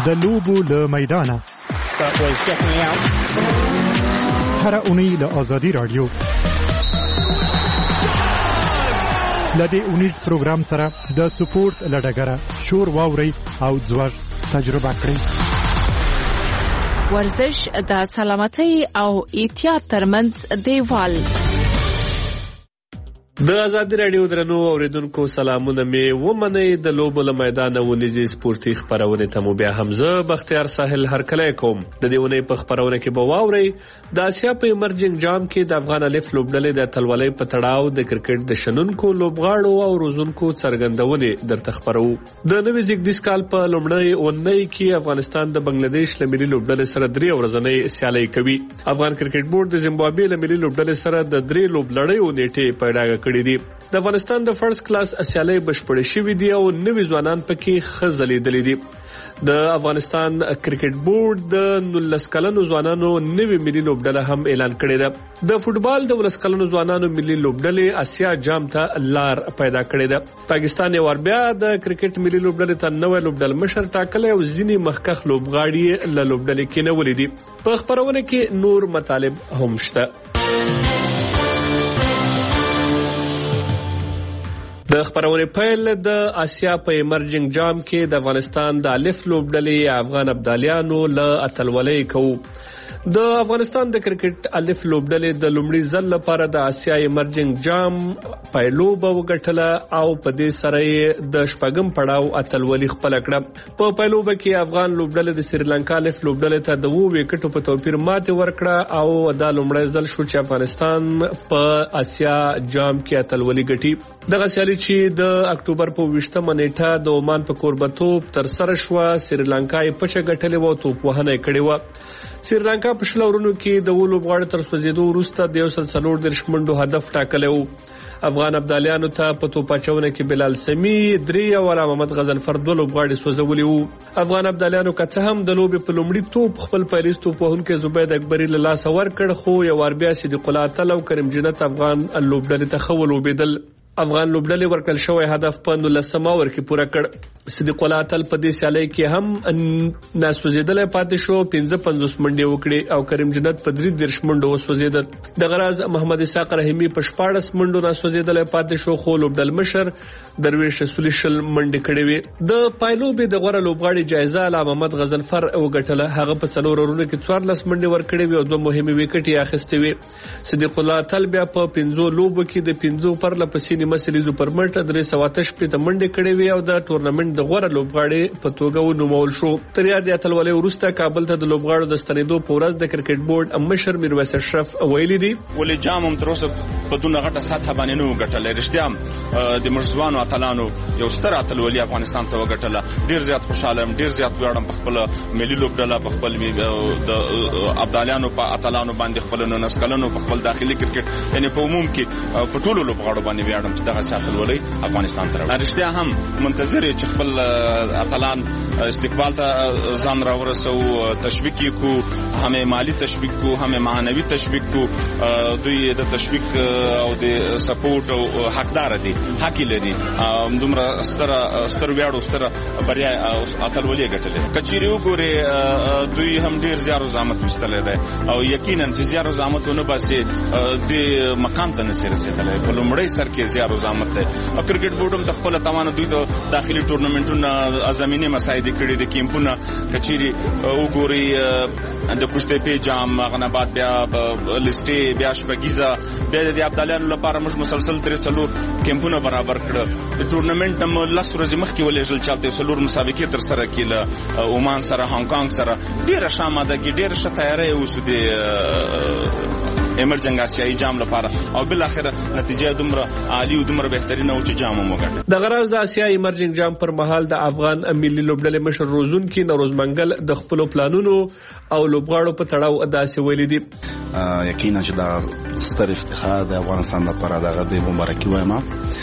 د لوبو له میدانه هر اونۍ له آزادي رادیو لدې اونیز پروګرام سره د سپورت لډګره شور واوري او ځوږ تجربه کړئ. ورزش د سلامتۍ او احتیاط ترمنځ دیوال. د آزادي رادیو درنو اوریدونکو سلامونه می ومنئ. د لوبو له میدانه ونیزي سپورتي خبرونه ته مو بیا حمزه بختیار ساحل هرکلی کوم. د دې ونې په خبرونه کې به واورئ د اسیا په ایمرجنګ جام کې د افغان الف لوبډلې د اتلولۍ په تړاو د کرکټ د شنونکو لوبغاړو او روزونکو څرګندونې درته خبرو. د نوي زیږدیز کال په لومړۍ اونۍ کې افغانستان د بنگلاديش له ملي لوبډلې سره 3 ورځنۍ سیالي کوي. افغان کرکټ بورډ د زیمبابوې له ملي لوبډلې سره د 3 لوبلړیو نیټې پیدا کړې دي. د افغانستان د فرست کلاس سیالي بشپړې شوې دي او نوي ځوانان پکې خزلېدلې دي. د افغانستان کرکټ بورډ د 19 کلنو ځوانانو نوي ملي لوبډله هم اعلان کړې ده. د فوټبال د 19 کلنو ځوانانو ملي لوبډلې اسیا جام ته لار پیدا کړې ده. پاکستان یو بیا د کرکټ ملي لوبډلې ته نوې لوبډل مشر ټاکلې او ځینی مخکخ لوبغاړي له لوبډلې کې نه ولیدي. په خبرونه کې نور مطالب هم شته. د خبرونه پیل د اسیا په ایمرجنګ جام کې د افغانستان د الف لوبډلې افغان ابدالیانو له اتلولۍ کوي. د افغانستان د کرکټ الف لوبډلې د لومړي ځل لپاره د اسیا ایمرجنګ جام پایلوبه وګټله او په دې سره د شپږم پړاو اتلولي خپل کړه. په پایلوبه کې افغان لوبډلې د سریلانکا الف لوبډلې ته د 2 وکټو په توپیر ماته ورکړه او دا لومړی ځل شو چې افغانستان په اسیا جام کې اتلولي ګټي. دغه سیالي چې د اکتوبر په 20مه نیټه د عمان په کوربتوب تر سره شو. سریلانکا یې پچه ګټلې و او توپ وهنه کړې و. سریلانکا په شلورونو کې د ولوبغاړو تر سوځېدو وروسته د 140 منډو هدف ټاکلی و. افغان ابدالیانو ته په توپاچونه کې بلال سمی 3 او محمد غزنفر 2 لوبغاړي سوځولي وو. افغان ابدالیانو که څه هم د لوبې په لومړي توپ خپل پیریز توپ وهونکي زبید اکبري له لاس ورکړ، خو یو بیا صدیق الله تعالی او کریم جنت افغان لوبډلې ته خو لوبېدل. افغان لوبډلې ورکل شوی هدف په 19 اور کې پوره کړ. صدیق الله تعالی په دې سیالي کې هم ناسوځیدل پاتې شو، 55 منډې وکړي او کریم جنت په 33 منډو وسوځیدل. د غراز محمد اسحاق رحیمی په 14 منډو ناسوځیدل پاتې شو، خو لوبډل مشر درویش رسول شل منډې کړې وي. د پایلوبې د غوړه لوبغاړي جایزه علامه محمد غزنفر وګټله. هغه په 4 اورونو کې 14 منډې ورکړې وي او 2 مهمه وکټې اخیستې وي. صدیق الله تعالی بیا په 15 لوبو کې د 15 پر لپسې مسلیزو پرمټ 388 منډې کړې وي او د ټورنمنت د غوړه لوبغاړي په توګه ونومول شو. تر یاد اتلولۍ وروسته کابل ته د لوبغاړو د ستنېدو په ورځ د کرکټ بورډ مشر میرویس اشرف ویلي دي ولې جام هم تر اوسه په دونه غټه سطح باندې نه وګټل. رښتیا د مرزوانو اتلانو یو ستر اتلولي افغانستان ته وګټله. ډیر زیات خوشاله ام، ډیر زیات ویاړم په خپل ملي لوبډله، په خپل د ابدالیانو په اتلانو باندې، خپل 19 کلنو په خپل داخلي کرکټ یعنی په عموم کې په ټولو لوبغاړو باندې ویاړم چې دغه اتلولي افغانستان ته راوړي. رښتیا هم منتظر چې خپل اتلان استقبال ته ځان راورسو، تشویق کو، هم مالی تشویق کو، هم معنوي تشویق کو. دوی د تشویق او د سپورټ او حقدار دي، حق لري. دومره ستر ویاړو ستر بریا اتلولي ګټلې. کچيري وګوري دوی هم ډیر زیار زحمت وستلې ده او یقینا چې زیار زحمت ونه باسي د مقام ته نه رسیدلې. په لومړی سر کې زیار زحمت ده. کرکټ بورډ هم خپل توانه دوی ته داخلي ټورنمنټونه زمينه مساعده کړې دي. کیمپونه کچيري وګوري د پښتې په جام غنبات بیا لسټي بیا شپګیزه بیا د ابدالیانو لپاره موږ مسلسل 3 کیمپونه برابر کړ. د ټورنمنټ هم لس ورځې مخکې ولېږل چالتې سلور مسابقې تر سره کړل. عمان سره، هانګ کانګ سره ډیره شامده کې ډیره ښه تیاری اوسه دي ایمرجنګ آسیایي جام لپاره او بل اخر نتیجه دومره عالی او دومره بهترینه و چې جام وګټل. د غراز د آسیایي ایمرجنګ جام پر مهال د افغان ملي لوبډلې مشر روزونکي نوروز منګل د خپل پلانونو او لوبغاړو په تړاو داسې ویلي دي یقینا چې دا ستر افتخار د افغانستان لپاره دغه د مبارکي وایم.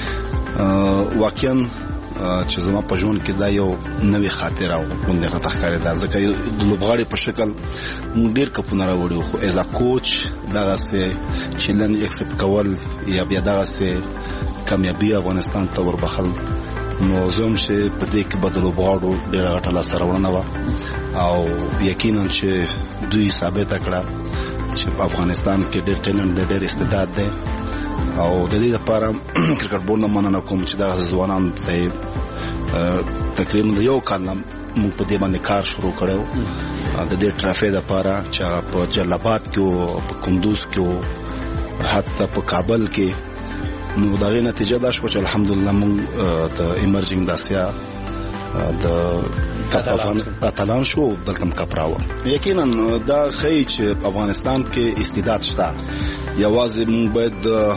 واقعا چې زما په ژوند کې دا یو نوې خاطره او مونږ راته ښکاري دا ځکه د لوبغاړي په شکل مونږ ډیر کپونه راوړو، خو ایز ا کوچ دغه سه چیلنج ایکسپټ کول یا بیا دغه سه کامیابی افغانستان ته وربخل نو زم چې په دې کې بدلو غواړو ډیر غټه لاسته راوړنه و او یقینا چې دوی ثابت کړه چې په افغانستان کې ډېر ټیلنټ دی، ډېر استعداد دی او د دې لپاره کرکټ بورډ نه مننه کوم چې دا ځوانان ته تقریبا د یو کال موږ په دې باندې کار شروع کړو د دې ټرافي لپاره چې په جلال کې او په کندوز کې او حتی په کابل کې نو دا غي نتیجه دا شو چې الحمدلله موږ د ایمرجنګ داسیا د اتلان شو دلته کپراو. یقینا دا خی چې په افغانستان کې استعداد شته، یوازې موږ باید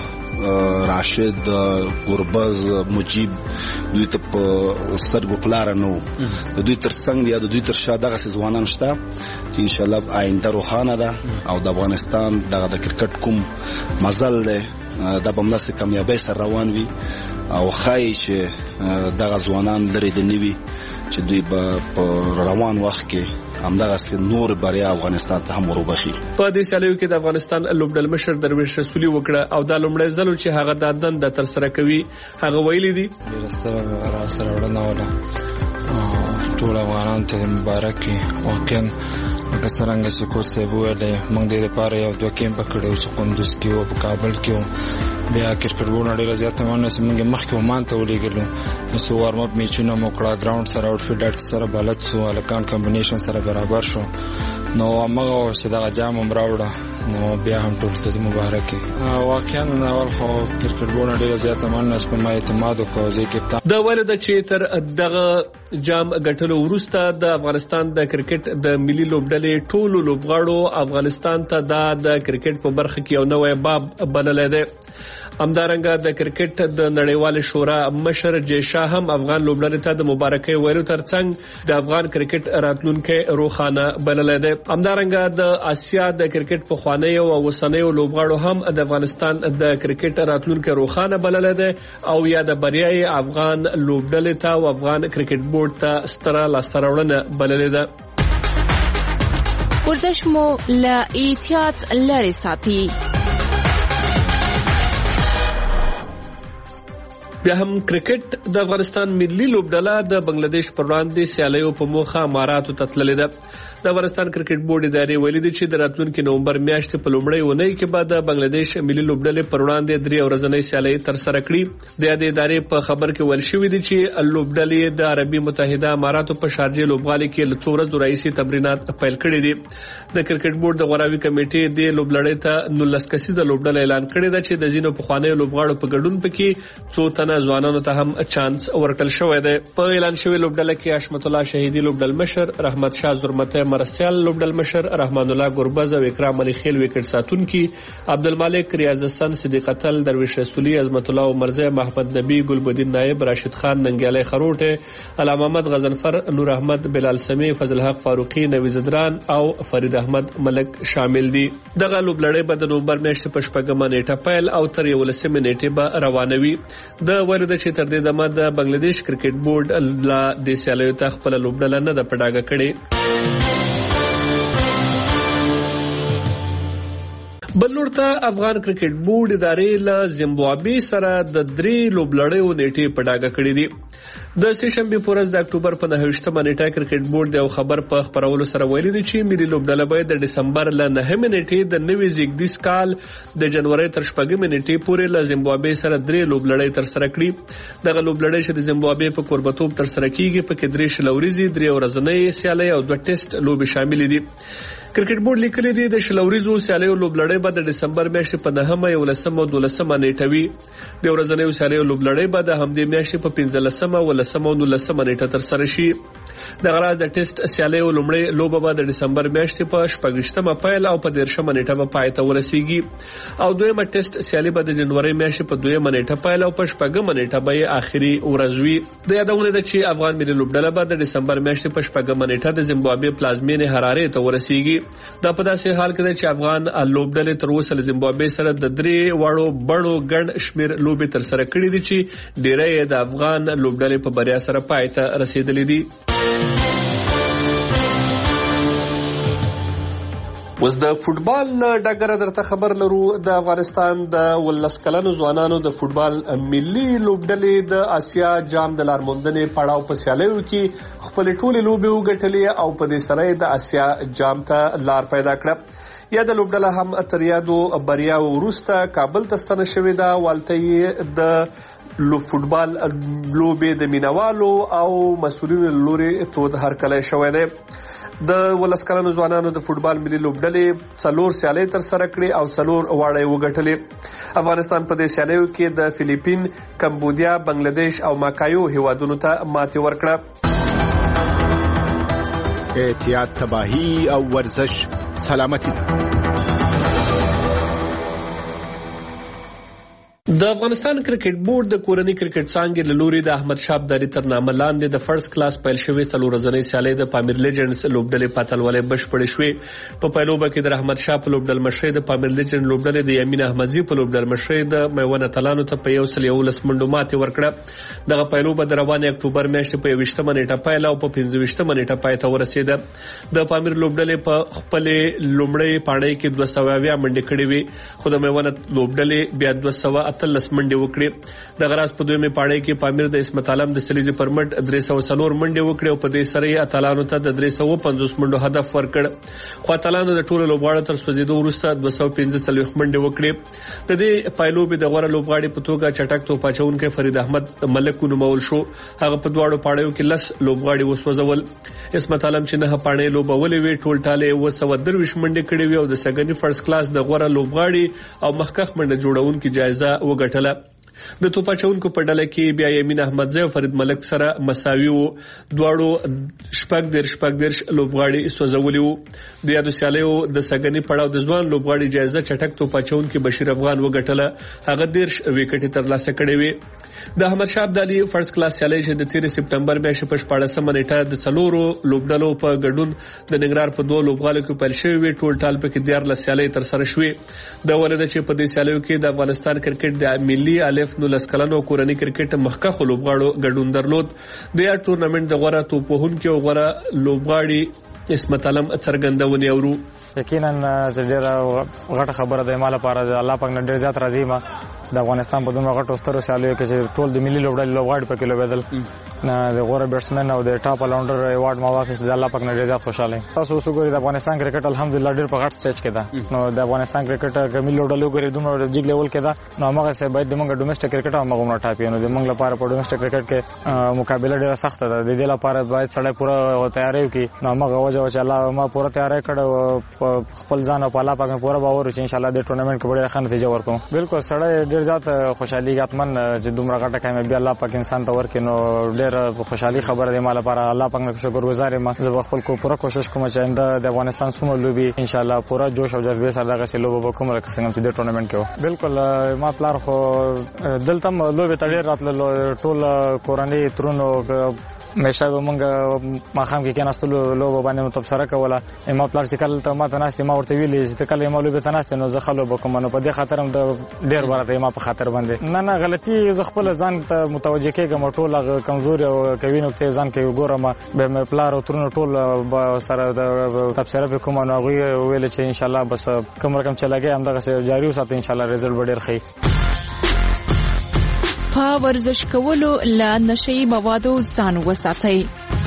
راشد ګوربز مجيب دوی ته په سترګو پلار نه دوی تر څنګه یا دوی تر شا دغه ځوانان شته چې ان شاء الله آینده روښانه ده او د افغانستان د کرکټ کوم مزل ده د بمناسه کامیابی سره روان وي او خای چې دغه ځوانان لري د نیوي چې دوی په روان وخت کې همدغه نور بریا افغانستان ته هم وربخي. په دې سیالیو کې د افغانستان لوبډل مشر درویش رسولي وکړه او دا لومړی ځل چې هغه د دند تر سره کوي. هغه ویلي دي سره وړاندې ولا ټول افغانان ته مبارک واقعا څنګه چې کوڅه صاحب ویلې موږ د لپاره یو دوه کیمپ کړو چې کندوز کې او په کابل کې بیا کرکټ ونه ډیر زیات مانه سیمه مخکې ومان ته ولېګلو سو وارم اپ میچونه موکړه ګراوند سره او فیډټ سره بلد سو الکان کمبینیشن سره برابر شو نو موږ چې دا جام مراوړه نو بیا هم ټول ته مبارک واقعا اول خو کرکټ ونه ډیر زیات مانه په ما اعتماد وکړ چې د ولید چې تر دغه جام غټلو ورسته د افغانستان د کرکټ د ملي لوبډلې ټولو لوبغاړو افغانستان ته د کرکټ په برخه کې یو نوې باب بللې ده. همدارنګه د کرکټ د نړیوال شورا مشر جیشا هم افغان لوبډلې ته د مبارکۍ ویلو ترڅنګ د افغان کرکټ راتلونکي روښانه بللې ده. همدارنګه د آسیا د کرکټ په خوانی او وسنۍ لوبغاړو هم د افغانستان د کرکټ راتلونکي روښانه بللې ده او یا د بریای افغان لوبډلې ته او افغان کرکټ بورډ ته ستره لاسته بللې ده. ورزش مو له احتیاط لري ساتي. بیا هم کرکټ د افغانستان ملي لوبډله د بنگلاديش پر وړاندې سیالیو په موخه اماراتو ته تللې ده. د افغانستان کرکټ بورډ ادارې ویلي دي چې د راتلونکي نومبر میاشتې په لومړۍ اونۍ کې به د بنگلاديش ملي لوبډلې پر وړاندې 3 ورځنۍ سیالي تر سره کړي. د ادارې په خبر کې ویل شوی دی چې لوبډلې د عربي متحده اماراتو په شارجه لوبغالي کې له 4 ورځې رئیسي تمرینات پیل کړي دي. د کرکټ بورډ د غوراوي کمیټې د لوبلړۍ ته 19 کسیزه لوبډله اعلان کړې ده چې د زینو په خوانې لوبغاړو په ګډون پکې 2 تنه ځوانانو ته هم چانس ورکړل شوی دی. په اعلان شوی لوبډله کې حشمت الله شهیدی لوبډل مشر، رحمت شاه زرمته مرسیال لوبډل مشر، رحمان الله ګوربز او اکرام علي خیل وکټ ساتونکي، عبدالمالک ریاض حسن، صدیق اتل، درویش رسولي، عظمت الله عمرزه، محمد نبی، ګلبدین نائب، راشد خان، ننګیالي خروټه، علامه محمد غزنفر، نور احمد، بلال سمی، فضل حق فاروقي، نوی زدران او فرید احمد ملک شامل دي. دغه لوبلړۍ به د نومبر میاشتې په 8 نیټه پیل او تر 11 نیټې به روانوي. د ولید چې تر دې دمه د بنگلاديش کرکټ بورډ لا د سیالیو ته خپل لوبډله نه د پډاګه کړي. بلور ته افغان کرکټ بورډ ادارې له زیمبابوې سره د 3 لوبلړیو نیټې پډاګه کړې دي. د سېشنبه پورز د اکتوبر په 9 نیټه کرکټ بورډ د خبر په خبرولو سره ویلي دی چې ملي لوبډله به د دسمبر ل 9 نیټې د نوي زیږدیز کال د جنوري تر 14 نیټې پورې له زیمبابوې سره 3 لوبلړۍ تر سره کړي. دغه لوبلړۍ چې د زیمبابوې په کوربتوب تر سره کیږي په کې 3 شلوريزي 3 ورځنۍ سیالي او 2 ټیسټ لوبې شامل دي. کرکټ بورډ لیکلي دی د شلوريزو سیالیو لوبلړۍ به د دسمبر میاشتې په 9 او 11 او 12 نیټه وي. د ورځنیو سیالیو لوبلړۍ به د همدې میاشتې په 15 او 19 او 19 نیټه تر سره شي. د غراز د ټیسټ سیالیو لومړی لوبه به د دسمبر میاشتې په 18 پیل او په 13 نیټه به پای ته ورسیږي او دویمه ټیسټ سیالي به د جنوري میاشتې په 2 نیټه پیل او په 18 نیټه به اخري ورځ وي. د یادونه ده چې افغان ملي لوبډله به د دسمبر میاشتې په 18 نیټه د زیمبابوې پلازمینې حرارې ته ورسیږي. دا په داسې حال کې ده چې افغان لوبډلې تر اوسه له زیمبابوې سره د 3 وړو بڼو ګڼ شمیر لوبې تر سره کړې دي چې ډېرې د افغان لوبډلې په بریا سره پای ته رسیدلې دي. اوس د فوتبال ډګر درته خبر لرو. د افغانستان د 19 کلنو ځوانانو د فوتبال ملي لوبډلې د آسیا جام د لارموندنې پړاو په سیالیو کې خپل ټولې لوبې وګټلې او په دې سره د آسیا جام ته لار پیدا کړه. یا د لوبډله هم تر یادو بریاو وروسته کابل ته ستنه شوې ده. والته د فوتبال لوبې د مینوالو او مسؤلینو لوري تود هرکلی شوی دی. د 19 کلنو ځوانانو د فوتبال ملي لوبډلې 4 سیالۍ تر سره کړې او 4 واړه وګټلې. افغانستان په دې سیالیو کې د فلیپین، کمبودیا، بنگلاديش او ماکایو هیوادونو ته ماتې ورکړه. احتیاط تباہی او ورزش سلامتی ده. د افغانستان کرکټ بورډ د کورنۍ کرکټ څانګې له لوري د احمد شاه ابدالي تر نامه لاندې د فرست کلاس پیل شوې 4 ورځنۍ سیالۍ د پامیر لیجنډز لوبډلې په اتلولۍ بشپړې شوې. په پیلوبه کې د رحمت شاه په لوبډل مشرۍ د پامیر لیجنډ لوبډلې د یمین احمدزي په لوبډل مشرۍ د میوند اتلانو ته په 111 منډو ماتې ورکړه. دغه پیلوبه د روانې اکتوبر میاشتې په 21 نیټه پیل او په 25 نیټه پای ته ورسېده. د پامیر لوبډلې په خپل لومړی پاڼۍ کې 200 منډې کړې وې، خو د میوند لوبډلې بیا 213 منډې وکړې. د غراس په دویمه پاڼۍ کې پامیر د اسمت عالم د سلیزي پرمټ 304 منډې وکړې او په دې سره یې اتلانو ته د 350 منډو هدف ورکړ. خو اتلانو د ټولو لوبغاړو تر سوځیدو وروسته 215 منډې وکړې. د دې پایلوبې د غوړه لوبغاړي په توګه چټک توپ اچونکي فرید احمد ملک نومول شو. هغه په دواړو پاڼیو کې 10 لوبغاړي وسوځول. اسمت عالم چې نه پاڼۍ لوبولې وی ټول ټاله 223 منډې کړې وی او د سګنی فرست کلاس د غوړه لوبغاړي او مخکخ منډه جوړونکي جایزه وګټله. د توپا چونکو په ډله کې بیا یمین احمدزی او فرید ملک سره مساوي وو. دواړو شپږ درش لوبغاړي سوځولي وو. د یادو سیالیو د سګنی پړاو د ځوان لوبغاړي جایزه چټک توپا چونکو بشیر افغان وګټله. هغه 10 وکټې ترلاسه کړې وي. د احمد شاه ابدالي فرست کلاس سیالۍ چې د 13 سپټمبر میاشتې په 14 نیټه د 4 لوبډلو په ګډون د ننګرهار په 2 لوبغالو کې پیل شوې وي. ټول ټال په کې 14 سیالۍ تر سره شوې. د ولادت چې په دې سیالیو کې د افغانستان کرکټ د ملي الف 19 کلنو کورنۍ کرکټ مخکخ لوبغاړو ګډون درلود. د یا ټورنمنت د غوړه توپوهونکو او غوړه لوبغاړي اسمت عالم څرګندونې اورو. یقینا ډېره غټه خبره ده مال لپاره. الله پاک نن ډېر زیات راضي ما د افغانستان په دومره غټو سترو سیالیو کې چې ټول د ملي لوبډلې لوبغاړي پکې لوبېدل. د غوره بیټسمن او د ټاپ الاونډر ایوارډ ما واخیست. د الله پاک نن ډېر زیات خوشاله یم. تاسو وګورئ د افغانستان کرکټ الحمدلله ډېر په غټ سټیج کې ده. نو د افغانستان کرکټ کمل لوبډلې وګورئ دومره جګ لیول کې ده. نو هغه څه باید د موږ ډومېسټک کرکټ او موږ ټاپي. نو د موږ لپاره په ډومېسټک کرکټ کې مقابله ډېره سخته ده. د دې لپاره باید سړی پوره تیاری وکړي. نو هغه وجه چې الله ما پوره تیاری کړو خپل ځان او په الله پاک پوره باور چې ان شاء الله د ټورنمنت کې ډېره ښه نتیجه ورکوم. بالکل سړی ډېر زیات خوشحالي ګاتمن چې دومره غټه کامیابي الله پاک انسان ته ورکړي. نو ډېر خوشحالي خبره ده مال لپاره. الله پاک نه شکرګزار یم. زه خپل کو پوره کوشش کوم چې آینده د افغانستان سومه لوبي ان شاء الله پوره جوش او جذبه سره دغه سه لوب وکوم لکه څنګه چې د ټورنمنت کې و. بالکل ما پلار خو دلته لوبي تړي راتلل ټول کورنۍ ترونو مېشه مونږ ماخام کې کېناستلو لوب باندې تبصره کوله. ما پلار چې کله ته ما ته ناستې ما ورته ویلې چې کله ما لوبې ته ناستې نو زه خلو بکوم. نو په دې خاطر هم د ډېر برته ما په خاطر باندې نه غلطي زه خپل ځان ته متوجه کېږم. ټول کمزوري او کوي نقطې ځان کې ګورم. به پلار او ترونو ټول سره د تبصره کوم. نو هغوی ویل چې ان شاء الله بس کوم رقم چې لګي هم دغه جاري وساتئ ان شاء الله رزلټ به ډېر ښه. په ورزش کولو له نشئی موادو ځان وساتئ.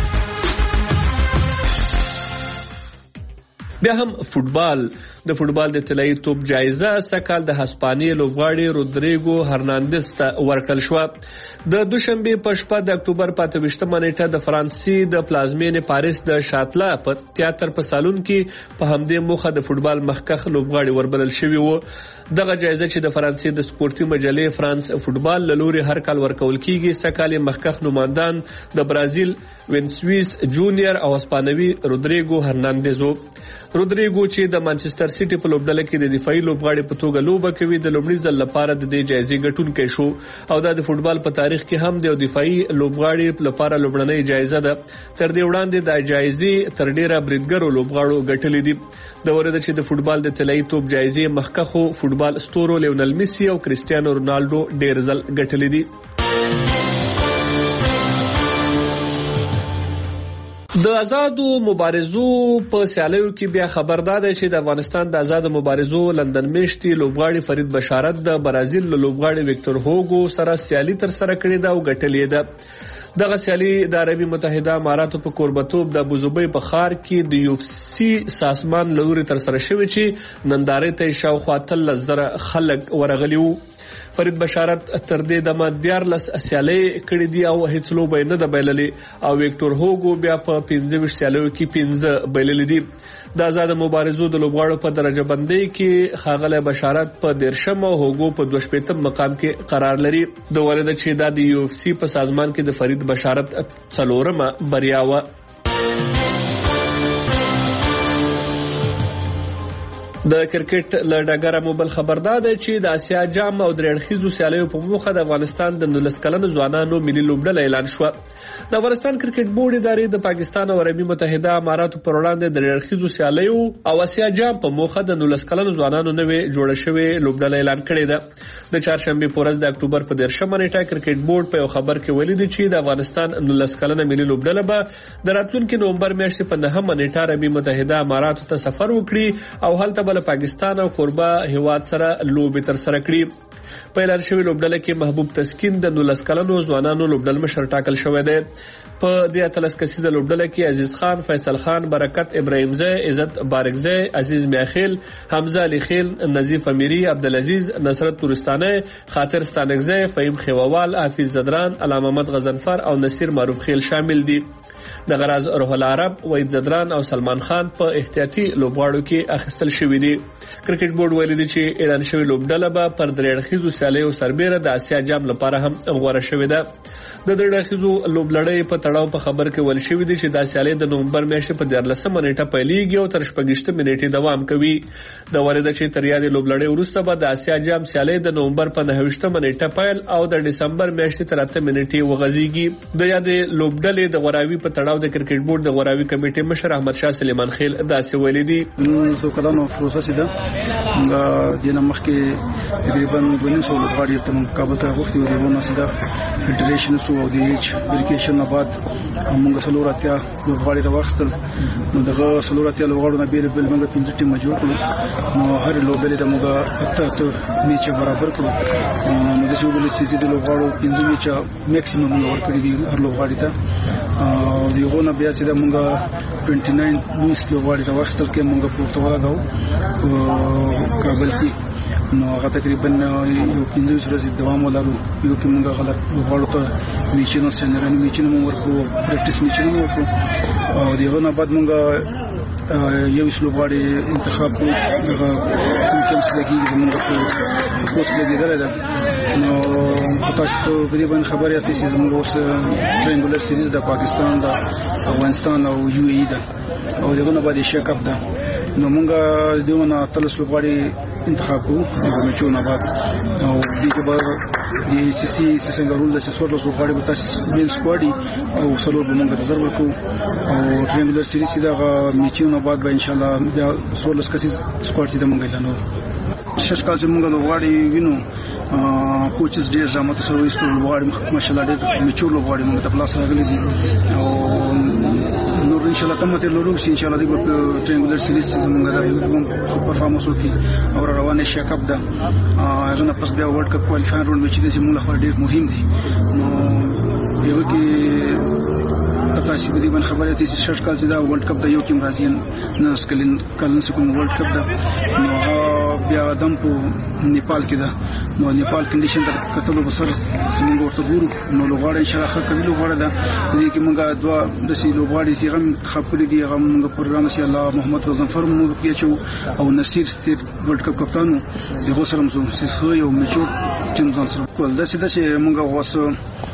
بیا هم فوتبال. د فوتبال د طلایي توپ جایزه سکهال د هسپانیې لوبغاړي رودریګو هرناندز ته ورکړل شو. د دوشنبه په شپه د اکتوبر 25 نیټه د فرانسې د پلازمینې پاریس د شاتلا په تیاتر په سالون کې په همدې موخه د فوتبال مخکخ لوبغاړي وربلل شوی وو. دغه جایزه چې د فرانسې د سپورتي مجلې فرانس فوتبال له لوري هر کال ورکول کیږي. سکهال مخکخ نوماندان د برازیل وینسویس جونیور او اسپانوي رودریګو هرناندز وو. رودریګو چې د مانچستر سیټي په لوبډله کې د دفاعي لوبغاړي په توګه لوبه کوي د لومړي ځل لپاره د دې جایزې ګټونکی شو او د فوتبال په تاریخ کې هم د دفاعي لوبغاړي لپاره لومړنۍ جایزه ده. تر دې وړاندې د جایزې تر ډیره بریدګرو لوبغاړو ګټلې دي. د ورته چې د فوتبال د طلایي توپ جایزې مخکخو فوتبال ستورو لیونل میسی او کریسټیانو رونالډو ډیر ځل ګټلې دي. د آزادو مبارزو په سیالیو کې بیا خبردار دی چې د افغانستان د آزادو مبارزو لندن میشتي لوبغاړي فرید بشارت د برازیل لوبغاړي ویکټور هوګو سره سیالي تر سره کړې ده او ګټلې ده. دغه سیالي د عربي متحده اماراتو په کوربتوب د ابوظبي په ښار کې د UFC سازمان لوري تر سره شوی چې نندارې ته شاوخوا 13,000 خلک ورغلي وو. فرید بشارت تر دې دمه 14 سیالۍ کړې دي او هیڅ لوبه نه ده بایللې او ویکټور هوګو بیا په 15 سیالیو کې 15 بایللې دي. د آزاد مبارزو د لوبغاړو په درجه بندۍ کې ښاغلی بشارت په 13 او هوګو په 22 مقام کې قرار لري. د ورده چې د UFC په سازمان کې د فرید بشارت 4مه بریا و. د کرکټ له ډګره موبایل خبردار دی چې د آسیا جام او درېړخیزو سیالیو په موخه د افغانستان د 19 کلنو ځوانانو ملي لوبډله اعلان شوه. د افغانستان کرکټ بورډ ادارې د پاکستان او عربي متحده اماراتو پر وړاندې د درېړخیزو سیالیو او آسیا جام په موخه د 19 کلنو ځوانانو نوې جوړه شوې لوبډله اعلان کړې ده. د چهارشنبه په ورځ د اکتوبر په 10 نیټه کرکټ بورډ په یو خبر کې ویلي دی چې د افغانستان 19 کلنه ملي لوبډله به د راتلونکي نومبر میاشتې په 9 نیټه عربي متحده اماراتو ته سفر وکړي او هلته بل پاکستان او کوربه هیواد سره لوبې تر سره کړي. په اعلان شوی لوبډله کې محبوب تسکین د 19 کلنو ځوانانو لوبډل مشر ټاکل شوی دی. په دې 13 کسیزه لوبډله کې عزیز خان، فیصل خان، برکت ابراهیمزی، عزت بارکزی، عزیز میاخیل، حمزه علی خیل، نظیف امیری، عبدالعزیز، نصرت تورستانه، خاطر ستانکزی، فهیم خیووال، حافظ زدران، علامه محمد غزنفر او نصیر معروف خیل شامل دي. د غراز روح العرب، وحید زدران او سلمان خان په احتیاطي لوبغاړو کې اخیستل شوی دي. کرکټ بورډ ویلي دی چې اعلان شوی لوبډله به پر درېړخیزو سیالیو سربیره د آسیا جام لپاره هم غوړه شوې ده. د درېړخیزو لوبلړۍ په تړاو په خبر کې ویل شوی دی چې دا سیالي د نومبر میاشتې په 14 نیټه پیلېږي او تر 28 نیټې دوام کوي. د ورده چې تر یادې لوبلړۍ وروسته به د آسیا جام سیالي د نومبر په 29 نیټه پیل او د دسمبر میاشتې تر 8 نیټې وغځيږي. د یادې لوبډلې د غوراوي په تړاو د کرکټ بورډ د غوراوي کمیټې مشر احمد شاه سلیمان خیل داسې ویلي دي. نو کلانو پروسس ده د مخکې تقریبا 200 لوبغاړي تم کابل ته وختي ورونه سده فلټریشن سو او د ایچ ویریفیکیشن بعد موږ سلوراتیا لوبغاړي راوښتل. نو دغه سلوراتیا لوبغاړو نه بیل بل موږ 15 ټیم جوړ کړو. نو هر لوبډلې د موږ اته میچ برابر کړو. نو د څو بل سيزي د لوبغاړو 15 میچ میکسیمم موږ ورکړي دي هر لوبغاړي ته. او دغه نه بیا چې د موږ 29 لوس لوبغاړي راوښتل کې موږ پورته ولاګو کابل کې. نو هغه تقریبا یو 15 ورځې دوام ولرو. یو کې موږ غلط لوبغاړو ته میچونو سنرن میچونو ورکو پریکټیس میچونو ورکو. او دغه نه بعد موږ یو لوبغاړي انتخاب کړو. دغه کوم څه لګي موږ په کوڅ لګیدل ده. نو تاسو په دې باندې خبرې یاستئ چې موږ اوس ټرینګولر سیریز د پاکستان د افغانستان او یو ای ده او دغه نه بعد شیک اپ ده. نو موږ دغه 13 لوبغاړي انتخاب کړو د میچونو بعد. او دغه بعد د سی سی څنګه رول د سوړلو لوبغاړي به تاسو مین سکواډي او سلور به موږ رزرو وکړو. او ټرینګولر سیریز دغه میچونو بعد به ان شاء الله بیا 16 کسیز سکواډ چې موږ اعلانو. شش کال چې موږ لوبغاړي وینو کوچز ډیر زحمت سره وستو لوبغاړي ماشاءالله ډیر میچور لوبغاړي موږ ته پلاس راغلي دي. او نور ان شاء الله تم ته لورو چې ان شاء الله د ټرینګولر سیریز چې موږ راځو په پرفارمنس وکړي او روانه شیک اپ ده. هغه نه پس بیا ورلد کپ کوالیفایر راوند چې موږ لپاره ډیر مهم دي. نو یو کې تاسو په دې باندې خبرې اترې چې شش کال چې دا ورلد کپ د یو ټیم راځي نه سکلین کلن سکون ورلد کپ ده. نو بیا دم په نیپال کې ده. نو نیپال کنډیشن د کتلو بسر څنګه ورته ګورو. نو لوغاړي ان شاء الله خپل لوغاړه ده. دې کې موږ دوا د سي لوغاړي چې غم خپل دي غم موږ پروګرام شي الله محمد غزنفر موږ پیچو او نصیر ستیر ورلد کپ کپتانو دغه سره موږ سه یو میچور ټیم ځان سره کول. دا چې موږ واسه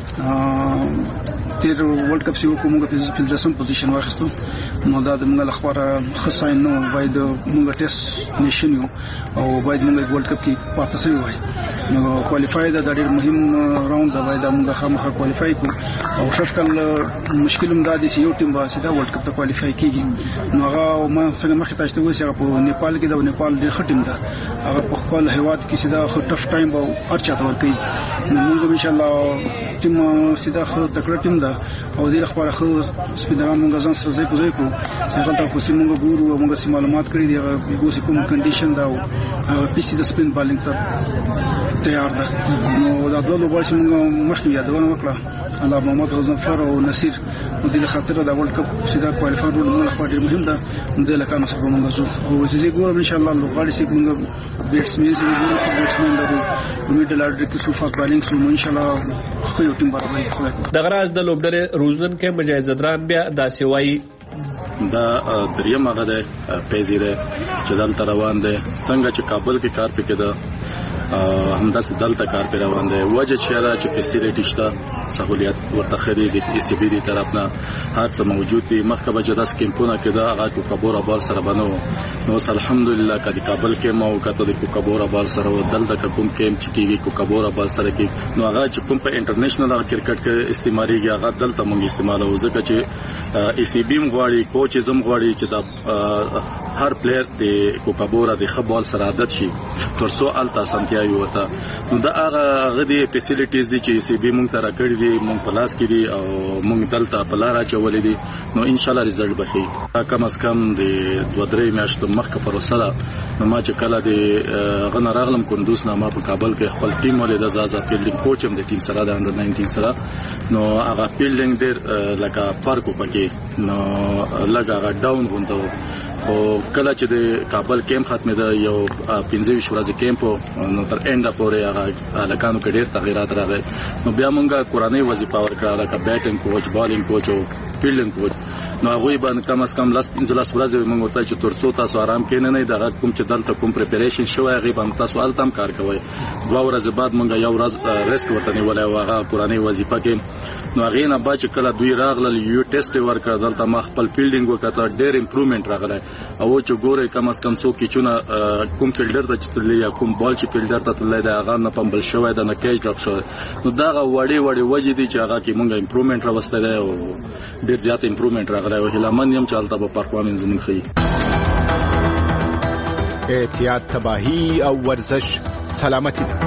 تیر ورلد کپ سیو کومه په 15 پوزیشن واخستو. نو دا د موږ لپاره خصاین نو باید موږ ټیسټ نشین یو او باید موږ ورلد کپ کې پاتې شوی وای. نو کوالیفای دا ډېر مهم راوند دا باید موږ خامخا کوالیفای کو. او ششکل مشکلم دا دي چې یو ټیم به سیده ورلد کپ ته کوالیفای کیږي. نو هغه ما څنګه مخې تاسو ته وایي چې په نیپال کې دا نیپال ډېر ښه ټیم ده. هغه په خپل هیواد کې سیده خو ټف ټایم به هر چاته ورکړي. نو موږ ان شاء الله ټیم سیده خو تکړه ټیم ده ده او د خبره خو سپیدران موږ ځان سره ځای په ځای کو څنګه تاسو چې موږ ګورو موږ سم معلومات کړی دی هغه کوم کنډیشن دا او پی سي د سپین بالینګ ته تیار ده نو دا دوه لوبغاړي چې موږ مخکې یادونه وکړه الله محمد غزنفر او نصیر نو د خاطر د ورلد کپ سیده کوالیفایر رول موږ لپاره ډیر مهم ده نو د لکانو سره موږ زو او چې ګورم ان شاء الله لوبغاړي چې موږ بیټسمن سره ګورو بیټسمن د میډل آرډر کې سو فاست بالینګ سو ان شاء الله خو یو ټیم برابرۍ خدای د غراز د لوبډلې روزن کې مجاهد زدران بیا داسې وایي دا دریم هغه ده پیزیره چې دلته روان دي څنګه چې کابل کې کار پکې ده همداسې دلته کار پر روان دی وجه چې را چې فیسیلیټی شته سہولیت ورته خري د ای سی بي دی طرف نه هر څه موجود دي مخکې به جداس کیمپونه کې دا هغه کوکابورا بال سره بنو نو الحمدلله کدي کابل کې مو کته د کوکابورا بال سره دلته کوم کیمپ چې کیږي کوکابورا بال سره کې نو هغه چې کوم په انټرنیشنل کرکټ کې استعماليږي هغه دلته موږ استعمالو ځکه چې ای سی بي مغواړي کوچ زم غواړي چې دا هر پلیئر د کوکابورا د خبال سره عادت شي ترڅو التا سنتیا یو ته نو دا هغه غدي فیسیلیټیز دي چې سی بي مونږ ته راکړي دي مونږ پلاس کې دي او مونږ دلته پلار اچولې دي نو ان شاء الله رزلټ به شي کم از کم د 2-3 میاشتو مخکې پروسه ده نو ما چې کله د غن راغلم کندوز نه ما په کابل کې خپل ټیم ولې د زازا فیلډینګ کوچ هم د ټیم سره د انډر 19 سره نو هغه فیلډینګ ډېر لکه فرق وکړي نو لږه هغه ډاون غونډه او کله چې د کابل کیمپ ختمه ده یو 15 ورځې کیمپ نو تر انډه پورې هغه لکانو کې ډېر تغیرات راغلي نو بیا مونږه قرآني وظیفه ورکړه لکه بیټینګ کوچ بالینګ کوچ او فیلډینګ کوچ نو هغه باندې کم از کم لاس 15 ورځې مونږ ورته چې ترڅو تاسو آرام کینې نه دا کوم چې دلته کوم پریپریشن شوی هغه باندې تاسو التم کار کوي 2 ورځې بعد مونږه یو ورځ ریسټ ورته نیولای او هغه قرآني وظیفه کې نو هغه نه با چې کله دوی راغله یو ټیسټ ورکړ دلته ما خپل فیلډینګ وکړه ډېر امپروومنت راغله او چې ګوره کم از کم څوک چې کوم فیلډر ته چتلې یا کوم بال چې فیلډر ته تللی دا هغه نه پمبل شوی دا نه کېج ډاپ شوی نو دا وړي وجې دي چې هغه کې مونږه امپروومنت راوسته ده او ډېر زیات امپروومنت راغلی او هلمن یم چې البته په پرفارمنس زموږ ښه احتیاط تباهي او ورزش سلامتی ده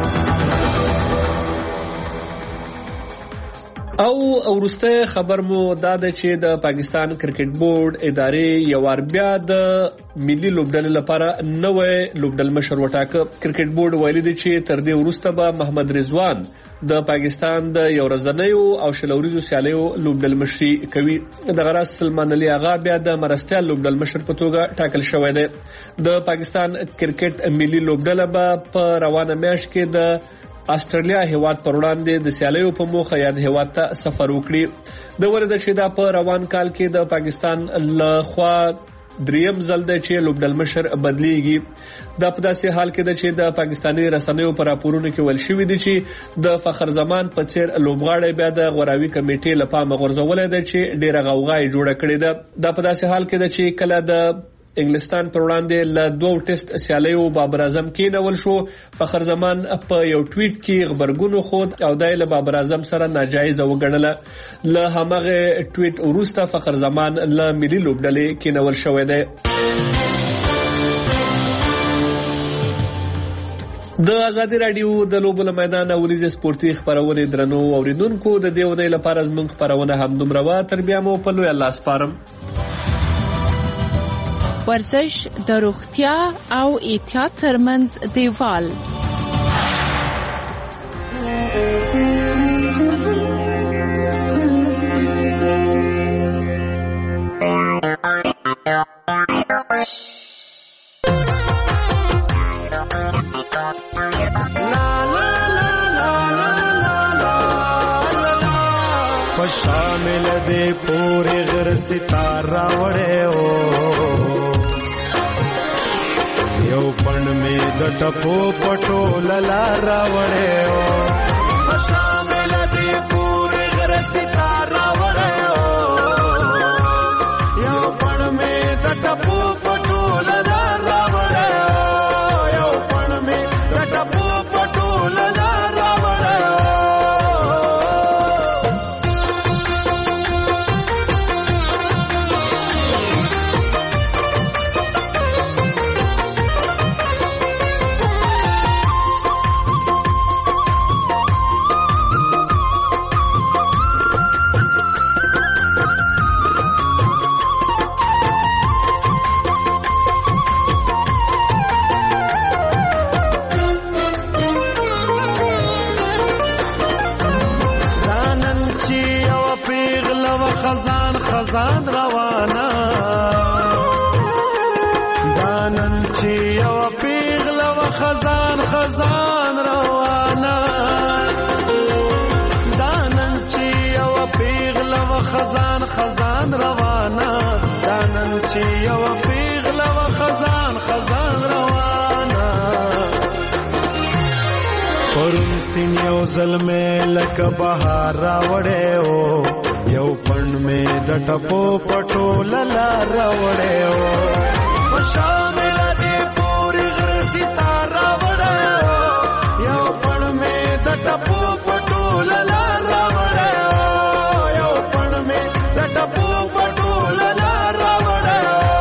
او ورسته خبر مو دا ده چې د پاکستان کرکټ بورډ ادارې یو ور بیا د ملي لوبډلې لپاره نوې لوبډل مشر وټاکه کرکټ بورډ ویلي دی چې تر دې وروسته به محمد رضوان د پاکستان د یو ورځنیو او شلوريزو سیالیو لوبډل مشري کوي د غراس سلمان علي اغا بیا د مرستيال لوبډل مشر په توګه ټاکل شوی دی د پاکستان کرکټ ملي لوبډله به په روانه میاشت کې د استرالیا هیواد پر وړاندې د سیالیو په موخه یاد هیواد ته سفر وکړي د ورده چې دا په روان کال کې د پاکستان له خوا دریم ځل د چې لوبډل مشر بدلیږي د په داسې حال کې د چې د پاکستاني رسنیو پر راپورونو کې ول شوې دي چې د فخر زمان په څیر لوبغاړي بیا د غوراوي کمیټې لپاره مغرضولې ده چې ډیره غوغای جوړه کړې ده د په داسې حال کې د چې کله د انګلستان پر وړاندې ل 2 ټیسټ سیالیو بابر اعظم کې نول شو فخر زمان په یو ټویټ کې خبرګونو خود او دایله بابر اعظم سره ناجایز وګڼله له همغه ټویټ وروسته فخر زمان ل ملي لوبډلې کې نول شوې ده د ازادي رادیو د لوبو میدان اوریز سپورتي خبرونه درنو اوریدونکو د دیونه لپاره زموږ خبرونه هم دومره وا تر بیا مو په لوی الله سپارم ورزش د روغتیا او احتیاط ترمنځ دیوال شامل دے پورے غر ستارہ وڑے او یو پن میں د ټپو پټو للا وڑے او شامل دے پورے غر ستارہ وڑے او یو پن میں د ټپو پټو للا وڑے او یو پن میں د ټپو پټو للا وڑے او روانه دانن چې یو پیغله و خزان خزان روانه دانن چې یو پیغله و خزان خزان روانه دانن چې یو پیغله و خزان خزان روانه پرون سین یو ظلمه لک بهار راوړې او یو پړن می د ټپو پټو للا راوړې او شامل دې پوری غر ستاره راوړې او یو پړن می د ټپو پټو للا راوړې او یو پړن می د ټپو پټو للا راوړې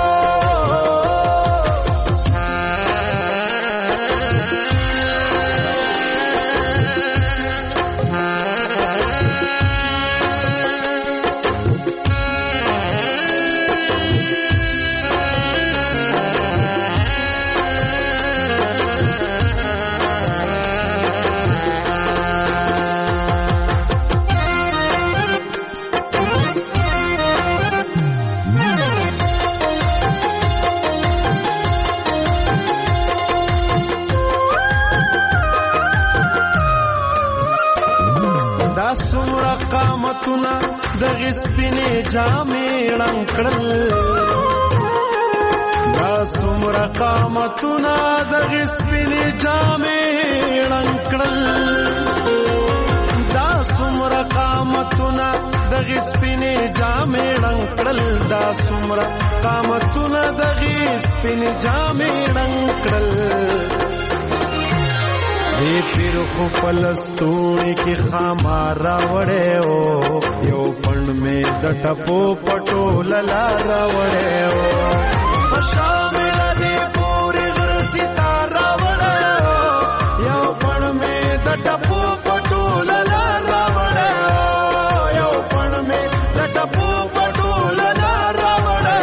قامتنا د غسپینې جامې ړنګړل دا څومره قامتنا د غسپینې جامې ړنګړل دا څومره قامتنا د غسپینې جامې ړنګړل دا څومره قامتنا د غسپینې جامې ړنګړل دی پیر خو پلستونی کی خامار راوڑے او یو پند میں د ټپو پټو للا راوڑے او شامل دی پوری غر ستار راوڑے او یو پند میں د ټپو پټو للا راوڑے او یو پند میں د ټپو پټو للا راوڑے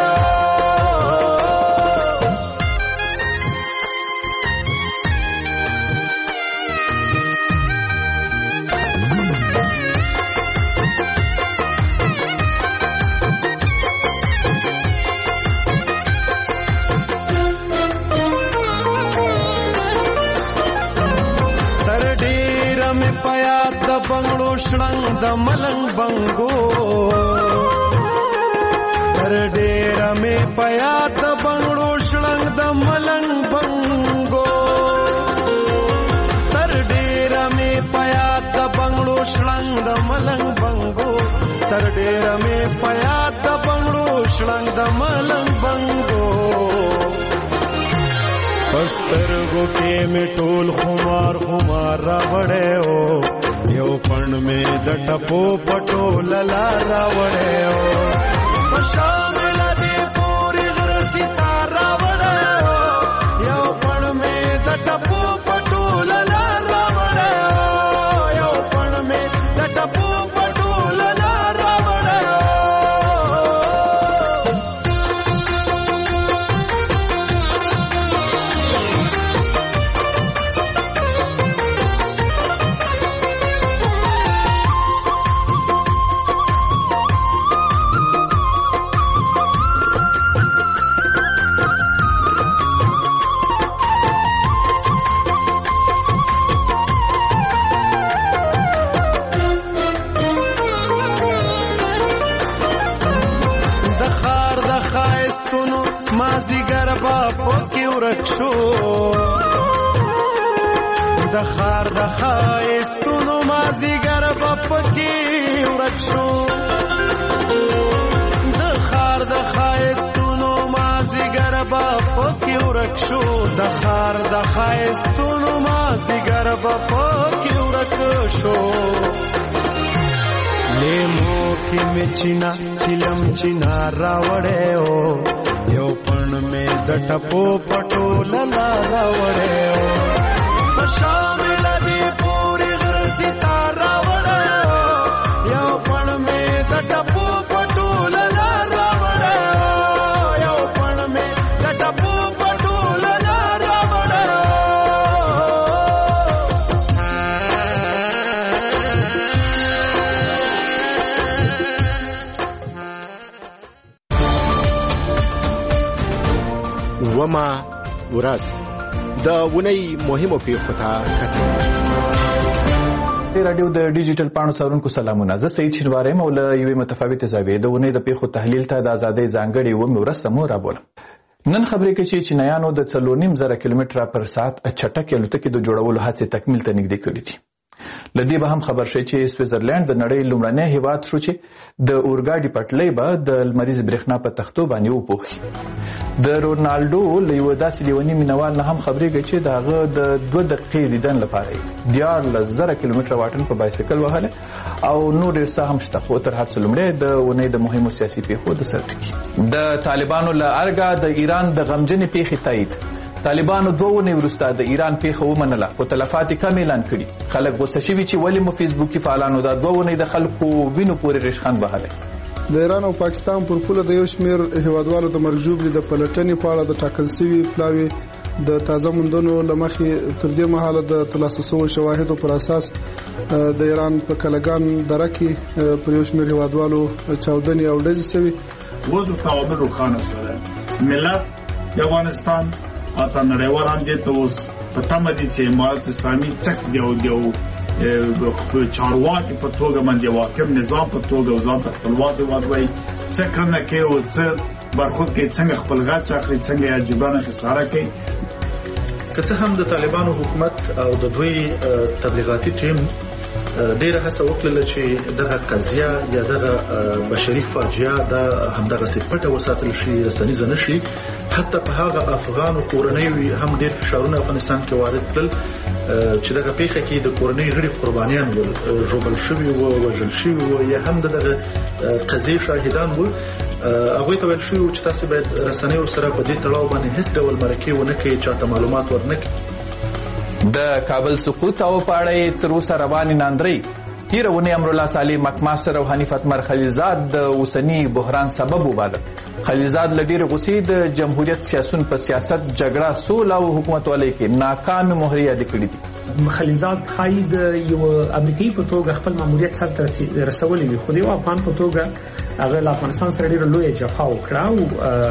پیاد د بنگړو شړنګ د ملنګ بنګو تر ډېر مې پیاد د بنگړو شړنګ د ملنګ بنګو تر ډېر مې پیاد د بنگړو شړنګ د ملنګ بنګو تر ډېر مې پیاد د بنگړو شړنګ د ملنګ بنګو پسترګو کې می ټول خمار خمار راوړې او یو پړن می د ټپو پټو للا راوړې او شامل دې پوری غر ستار راوړې او یو پړن می د ټپو پټو للا راوړې او یو پړن می د ټپو پټو للا راوړې د خار د خایستونو مازیګر پکې ورک شو د خار د خایستونو مازیګر پکې ورک شو د خار د خایستونو مازیګر پکې ورک شو لیمو کې مچینا چلم چینا راوړې او یو پړن میں د ټپو پټو للا راوړې او شامل دی پوری غر ستار راوړې او یو پړن میں د ټپو پټو للا راوړې او یو پړن میں د ټپو پټو للا راوړې ومه ورځ د ونې مهمو پیښو ته کتل. رادیو د ډیجیټل پاڼو څارونکو سلامونه. زه سعید شینواری یم او له یوې متفاوتې زاویې د ونې د پیښو تحلیل ته د ازادۍ ځانګړې ومې ورځ مو رابولم. نن خبرې کوي چې چینایانو د 4.5 کیلومتره پر ساعت چټکې الوتکې د جوړولو هڅې تکمیل ته نږدې کړې دي. لدې به هم خبر شي چې سویټزرلند د نړۍ لومړنی هیواد شو چې د اورګاډي پټلۍ به د لمریز برېښنا په تختو باندې وپوښي. د رونالډو له یو داسې لیونی مینوال نه هم خبرې کوي چې دغه د 2 دقیقې دیدن لپاره 10,000 کیلومتره واټن په بایسکل وهله او نور ډېر څه هم شته. خو تر هر څه لومړی د ونې د مهمو سیاسي پیښو د سرټکی د طالبانو له ارګه د ایران د غمجنې پیښې تایید. طالبانو 2 ونې وروسته د ایران پیښه ومنله خو تلفات کم اعلان کړي. خلک غوسه شوي چې ولې مو فیسبوکي فعالانو دا 2 ونې د خلکو وینو پورې ریشخند بهاله. د ایران او پاکستان پر پوله د یو شمېر هیوادوالو د مرګ ژوبلې د پلټنې په اړه د ټاکل شوي پلاوي د تازه موندنو له مخې تر دې مهاله د ترلاسه شویو شواهدو پر اساس د ایران په کلګان دره کې پر یو شمېر هیوادوالو چاودنې او ډزې شوي. وضع تعامل روښانه شوی. ملت د افغانستان اته نړیوالان دي ته اوس په تمه دي چې امارت اسلامي څک دیو چارواکي په توګه باندې واکم نظام په توګه ځان ته خپلواک وادوي څک نه کې او څه برخود کې څنګه خپل غاټ اخلي څنګه یجبانه خساره کوي. که څه هم د طالبانو حکومت او د دوی تبلیغاتي ټیم ډیره هڅه وکړه چې دغه قضیه یا دغه بشري فاجعه د همدغه سپټه وساتل شي رسنیزه نشي. حتی په هغه افغان کورنیو هم ډیر فشارونه افغانستان کې وارد کړل چې دغه پیښه کې د کورنۍ غړي قربانیان ول ژوبل شوي او وژل شوي او یا هم دغه قضیه شاهدان ول. هغه ته ویل شو چې تاسو باید رسنیو سره په دې تړاو باندې هیڅ ډول مرکه ونه کوي چې معلومات ورنکړي. د کابل سقوط او پاړې تر اوسه روانې ناندري. تیرونی امرالله صالح مکماستر او حنیف اتمر خلیلزاد د اوسنی بحران سبب وباله. خلیلزاد له ډېرې غوسې د جمهوریت سیاسون په سیاست جګړه سوله او حکومتولۍ کې ناکامې مهرې یادې کړې دي. خلیلزاد ښایي د یو امریکایي په توګه خپل ماموریت سرته رسولی وي خو د یو افغان په توګه هغه له افغانستان سره ډېره لویه جفا وکړه او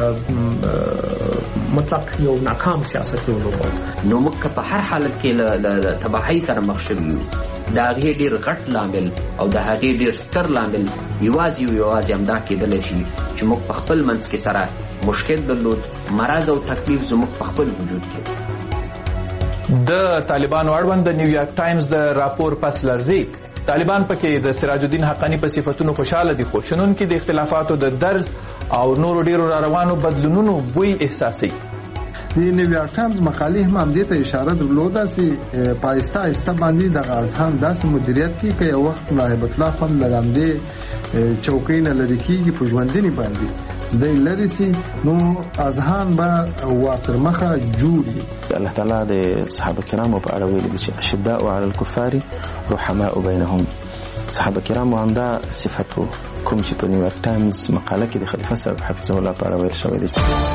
مطلق یو ناکام سیاست یې ولوباوه. نو موږ په هر حالت کې له تباهۍ سره مخ شوي یو. د هغې ډېر غټ لامل او د هغې ډېر ستر لامل یوازې همدا کېدلی شي چې موږ په خپل منځ کې سره مشکل درلود. مرض او تکلیف زموږ په خپل وجود کې. د طالبانو اړوند د نیویارک ټایمز د راپور پس لرزي. طالبان پکې د سراج الدین حقانی په صفتونو خوشاله دي خو شنونکي د اختلافاتو د درز او نورو ډیرو روانو بدلونونو بوی احساسي. د نیویارک ټایمز مقالې هم دې ته اشاره درلوده چې پایسته ایسته باندې د اذهان داسې مدیریت کې که یو وخت نایب الله خان لګاندې چوکۍ نه لري کېږي په ژوندنې باندې د لري سي نو اذهان به ورتر مخه جوړي. الله تعالی د صحابه کرامو په اړه ویلي چې اشداء علی الكفار رحماء بینهم. صحابه کرامو همدا صفاتو کوم چې په نیویارک ټایمز مقاله کې د خلیفه صاحب حفظه الله په اړه ویل شوی دی.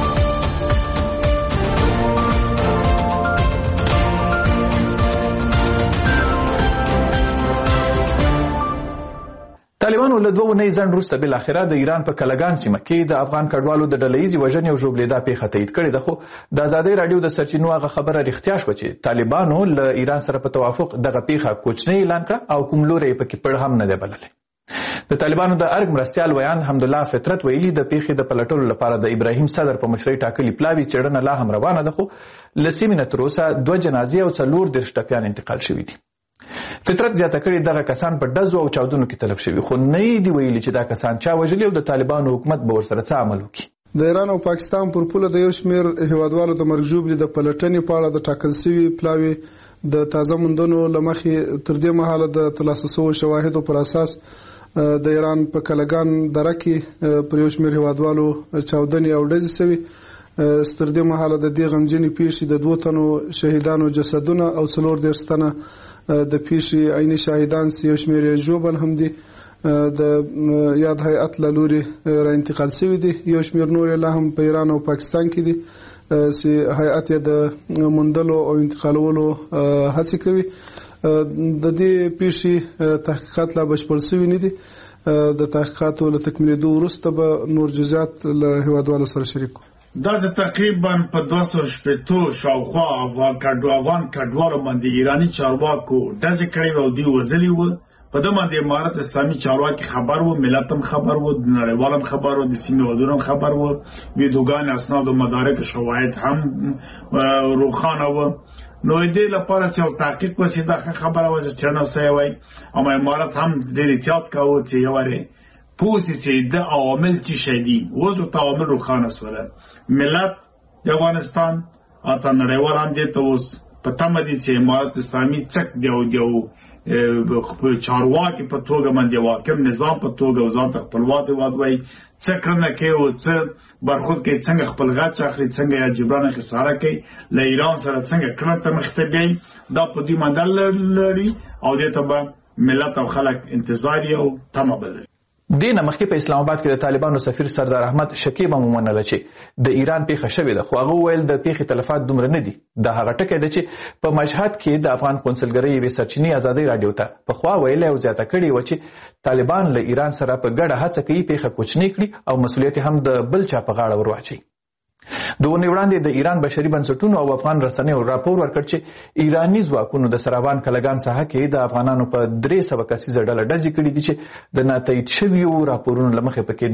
طالبانو له 2 ونې ځنډ وروسته بالاخره د ایران په کلګان سیمه کې د افغان کډوالو د ډلهیزې وژنې او ژوبلې دا پیښه تایید کړې ده. خو د ازادۍ راډیو د سرچینو هغه خبره رښتیا شوه چې طالبانو له ایران سره په توافق دغه پیښه کوچنۍ اعلان کړه او کوم لوری یې پکې پړ هم نه دی بللی. د طالبانو د ارګ مرستیال ویان حمدالله فطرت ویلي د پیښې د پلټلو لپاره د ابراهیم صدر په مشرۍ ټاکلي پلاوي څېړنه لا هم روانه ده خو له سیمې نه تر اوسه 2 جنازې او 40 ټپیان انتقال شوي دي. فطرت زیاته کړې دغه کسان په ډزو او چاودنو کې تلف شوي خو نه دی ویلي چې دا کسان چا وژلي او د طالبانو حکومت به ورسره څه عمل وکړي. د ایران او پاکستان پر پوله د یو شمېر هیوادوالو د مرګ ژوبلې د پلټنې په اړه د ټاکل شوي پلاوي د تازه موندنو له مخې تر دې مهاله د ترلاسه شویو شواهدو پر اساس د ایران په کلګان دره کې پر یو شمېر هیوادوالو چاودنې او ډزې شوي. تر دې مهاله د دې غمجنې پیښې د 2 تنو شهیدانو جسدونه او 40 تنه د پیښې عیني شاهدان یو شمېر ژوبل هم دي د یاد هیئت له لوري را انتقال شوي دي. یو شمېر نور لا هم په ایران او پاکستان کې دي چې هیئت یې د موندلو او انتقالولو هڅې کوي. د دې پیښې تحقیقات لا بشپړ شوي نه دي. د تحقیقاتو له تکمیلېدو وروسته به نور جزئیات له هیوادوالو سره شریکو. دا تقریبا په 200 شاوخوا افغان کډوالو باندې ایرانی چارواکو ډزې کړې او دی وزلي و. په دې باندې امارت اسلامي چارواکي خبر وو، ملت هم خبر وو، نړیوال هم خبر وو، د سیمې هیوادونو هم خبر وو، ویډیوګان، اسناد او مدارک شواهد هم روښانه وو. نو دې لپاره چې تحقیق وشي دا خبره وه چې نه څه وایي، اما امارت هم ډېر احتیاط کاوه چې یوارې پوه سي چې د عوامل څه شی دي. اوس ورته عوامل روښانه شول. ملت د افغانستان اته نړیوال هم دې ته اوس په تمه دي چې امارت اسلامي څک دی او چارواکي په توګه باندې واکم نظام په توګه او ځان ته خپلواک هېواد وایي څه کړنه کوي او څه برخورد کوي، څنګه خپل غچ اخلي، څنګه یا جبران خساره کوي، له ایران سره څنګه کړنه ته مخ ته بیایي. دا په دې باندې لري او دې ته به ملت او خلک انتظار او تمه بلري. دینه مخکې په اسلام آباد کې د طالبانو سفیر سردار احمد شکیب هم ومنله چې د ایران پیښه شوې ده، خو هغه وویل د پیښې تلفات دومره نه دي. دا هغه ټکی دی چې په مشهد کې د افغان قونسلګرۍ یوې سرچینې ازادۍ راډیو ته پخوا ویلې او زیاته کړې وه چې طالبان له ایران سره په ګډه هڅه کوي پیښه کوچنۍ کړي او مسؤلیت هم د بل چا په غاړه ور واچوي. د اونۍ وړاندې د ایران بشري بنسټونو او افغان رسنیو راپور ورکړ چې ایراني ځواکونو د سراوان کلګان ساحه کې د افغانانو په 300 کسیزه ډله ډزې کړي دي چې د ناتایید شویو راپورونو له مخې پکې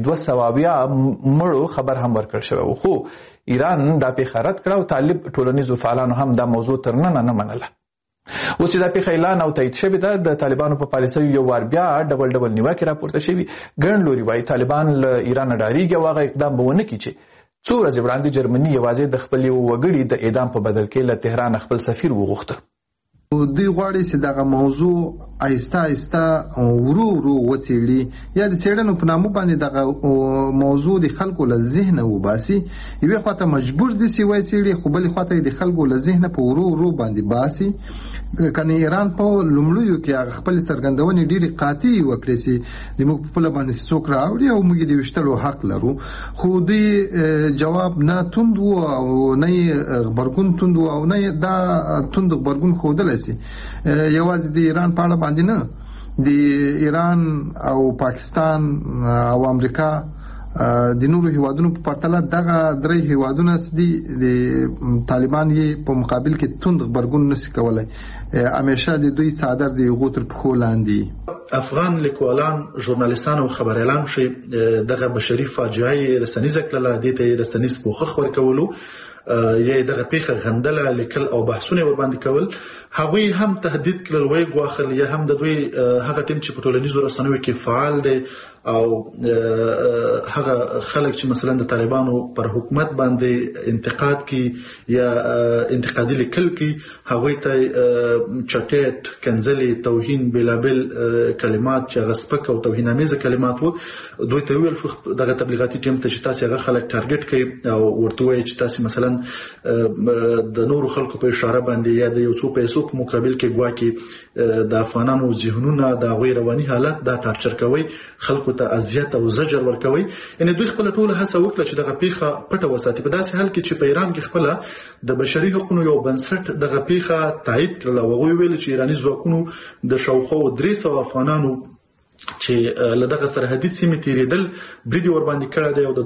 200 مړو خبر هم ورکړ شوی و. خو ایران دا پیښه رد کړه او طالب ټولنیزو فعالانو هم دا موضوع تر ننه نه منله. اوس چې دا پیښه اعلان او تایید شوې ده، د طالبانو په پالیسیو یو وار بیا ډبل نیوکې راپورته شوي. ګڼ لوري وایي طالبان له ایران ډارېږي او هغه اقدام به ونه کړي چې څو ورځې وړاندې جرمني یوازې د خپل یو وګړي د اعدام په بدل کې له تهران خپل سفیر وغوښته. دوی غواړي چې دغه موضوع آهسته آهسته ورو ورو وڅېړي یا د څېړنو په نامه باندې دغه موضوع د خلکو له ذهنه وباسي. یوې خواته مجبور دي چې وڅېړي، خو بلې خواته د خلکو له ذهنه په ورو ورو باندې باسي. کنه ایران په لومړیو کې هغه خپل څرګندونې ډېرې قاطع وکړې چې موږ په خپل باندې څوک راوړي او موږ د وشتلو حق لرو، خو دوی جواب نه توند و او نه غبرګون توند و او نه دا توند غبرګون ښودلی سي. یوازې د ایران په اړه باندې نه، د ایران او پاکستان او امریکا د نورو هیوادونو په پرتله دغه درې هیوادونه دي د طالبان یې په مقابل کې توند غبرګون نشي کولای. همیشه د دوی څادر د هغو تر پښو لاندې. افغان لیکوالان، ژورنالیستان او خبریالان چې دغه بشري فاجعه رسنیزه کړله، دې ته رسنیز پوښښ ورکولو، یا دغه پیښه غندله، لیکل او بحثونه ورباندې کول، هغوی هم تهدید کړل، وایي ګواښل، یا هم د دوی هغه ټیم چې په ټولنیزو رسنیو کې فعال دی او هغه خلک چې مثلا د طالبانو پر حکومت باندې انتقاد کوي یا انتقادي لیکل کوي، هغوی ته چټیټ، کنځلې، توهین، بېلابېل کلمات چې هغه سپک او توهینامیزه کلمات وو، دوی ته ویل شو دغه تبلیغاتي ټیم ته چې تاسې هغه خلک ټارګټ کوي او ورته وایي چې تاسې مثلا د نورو خلکو په اشاره باندې یا د یو څو پیسو په مقابل کې ګواکې د افغانانو ذهنونه، د هغوی رواني حالت دا ټارچر کوي، خلکو ته اذیت او زجر ورکوي. یعنې دوی خپله ټوله هڅه وکړه چې دغه پیښه پټه وساتي، په داسې حال کې چې په ایران کې خپله د بشري حقونو یو بنسټ دغه پیښه تایید کړله او هغوی ویل چې ایراني ځواکونو د شاوخوا 300 افغانانو چې له دغه سرحدي سیمې تېرېدل برید یې ورباندې کړی دی او د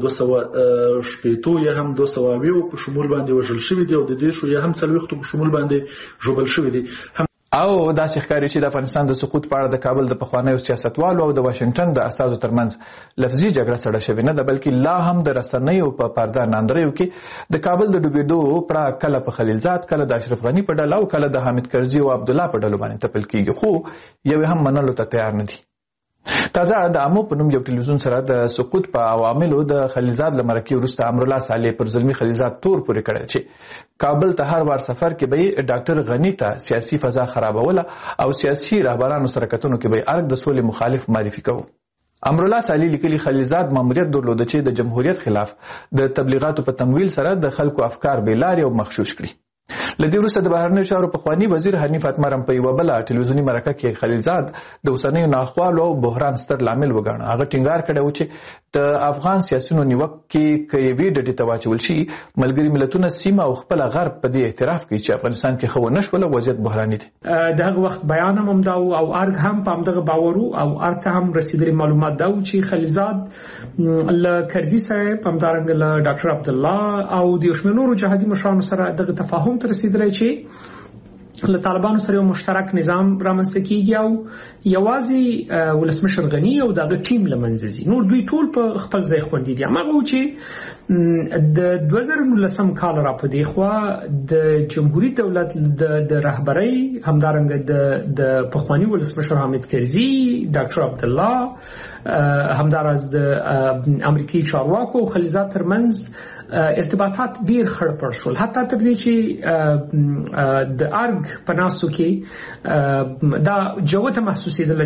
280 یا هم 220 په شمول باندې وژل شوي دي او د 10 یا هم 40 په شمول باندې ژوبل شوي دي. او داسې ښکاري چې د افغانستان د سقوط په اړه د کابل د پخوانیو سیاستوالو او د واشنګټن د استازو ترمنځ لفظي جګړه سړه شوې نه ده، بلکې لا هم د رسنیو په پرده ناندریو کې د کابل د ډوبېدو پړه کله په خلیلزاد، کله د اشرف غني په ډله او کله د حامد کرزي او عبدالله په ډلو باندې تپل کېږي، خو یو هم منلو ته تیار نه دي. تازه د امو په نوم یو ټلویزیون سره د سقوط په عواملو د خلیلزاد له مرکې وروسته امرالله صالح پر زلمي خلیلزاد تور پورې کړی چې کابل ته هر وار سفر کې به ډاکټر غني ته سیاسي فضا خرابوله او سیاسي رهبرانو سره کتنو کې به ارګ د سولې مخالف معرفي کوو. امرالله صالح لیکلي خلیلزاد ماموریت درلوده چې د جمهوریت خلاف د تبلیغاتو په تمویل سره د خلکو افکار بې لارې او مغشوش کړي. لدې وروسته د بهرنیو چارو پخوانی وزیر حنیف اتمرم په یوه بله ټلویزیوني مرکه کې خلیلزاد د اوسنیو ناخوالو او بحران ستر لامل وګاڼه. هغه ټینګار کړی و چې د افغان سیاسیونو نیوکې که یوې ډډې ته واچول شي ملګري ملتونه سیمه او خپل غرب په دې اعتراف کوي چې افغانستان کې ښه ونه شوله وضعیت بحراني دی. د هغه وخت بیان هم دا او ارګ هم په همدغه باور او ارګ ته هم رسیدلي معلومات دا چې خلیلزاد له کرزي صاحب همدارنګه له ډاکټر عبدالله او د شمېر نورو جهادي مشرانو سره دغه تفاهم ته رسیدلی چې له طالبانو سره یو مشترک نظام رامنځته کیږي او یوازې ولسمشر غني او دغه ټیم له منځه ځي. نور دوی ټول په خپل ځای خوندي دي. هغه چې د 2019 کال را په دی خوا د جمهوریت دولت د رهبرۍ همدارنګه د پخوانی ولسمشر حامد کرزي، ډاکټر عبدالله، همداراز د امریکایي چارواکو او خلیلزاد ترمنځ ارتباطات ډیر خړپړ شول. حتی تر دې چې د ارګ په ناسو کې دا جوته محسوسېدله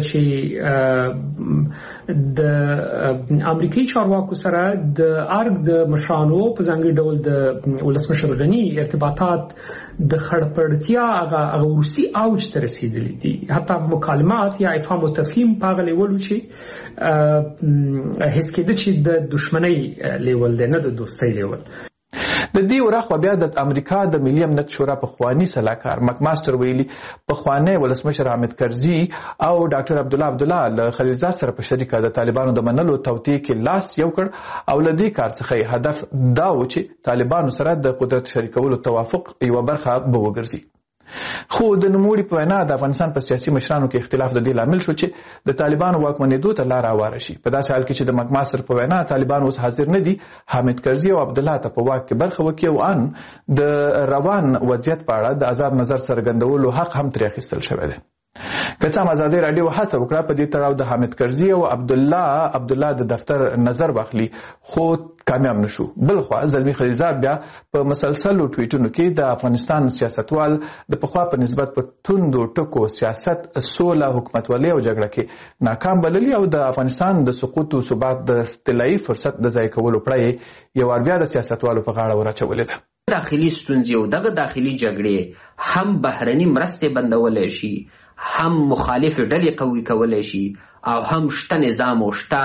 چې د امریکایي چارواکو سره د ارګ د مشرانو په ځانګړي ډول د ولسمشر غني ارتباطات د خړپړتیا هغه روسي اوج ته رسیدلي دي. حتی مکالمات یا افهام او تفهیم په هغه لیول چې هیڅ کېده چې د دښمنۍ لیول دی نه د دوستۍ لیول. د دې وراخوا بیا د امریکا د ملي امنیت شورا پخوانی سلاکار مکماستر ویلي پخوانی ولسمشر حامد کرزي او ډاکټر عبدالله له خلیلزاد سره په شریکه د طالبانو د منلو توطیې کې لاس یو کړ او له دې کار څخه هدف دا و چې طالبانو سره د قدرت شریکولو توافق یوه برخه به وګرځي. خو د نوموړي په وینا د افغانستان په سیاسي مشرانو کې اختلاف د دې لامل شو چې د طالبانو واکمنېدو ته لاره هواره شي. په داسې حال کې چې د مکماستر په وینا طالبان اوس حاضر نه دي حامد کرزي او عبدالله ته په واک کې برخه وکړي او ان د روان وضعیت په اړه د آزاد نظر څرګندولو حق هم ترې اخیستل شوی دی. که څه هم ازادي راډیو هڅه وکړه په دې تړاو د حامد کرزي او عبدالله د دفتر نظر واخلي خو کامیاب نشو. بلخوا زلمی خلیلزاد بیا په مسلسلو ټویټونو کې د افغانستان سیاستوال د پخوا په نسبت په توندو ټکو سیاست، سوله، حکومتولۍ او جګړه کې ناکام بللي او د افغانستان د سقوط او ثبات د طلایي فرصت د ضایع کولو پړه یو بیا د سیاستوالو په غاړه ورچولې ده. داخلي ستونزې او دغه داخلي جګړې هم بهرني مرستې بندولی شي، هم مخالف ډلې قوي کولی شي او هم شته نظام او شته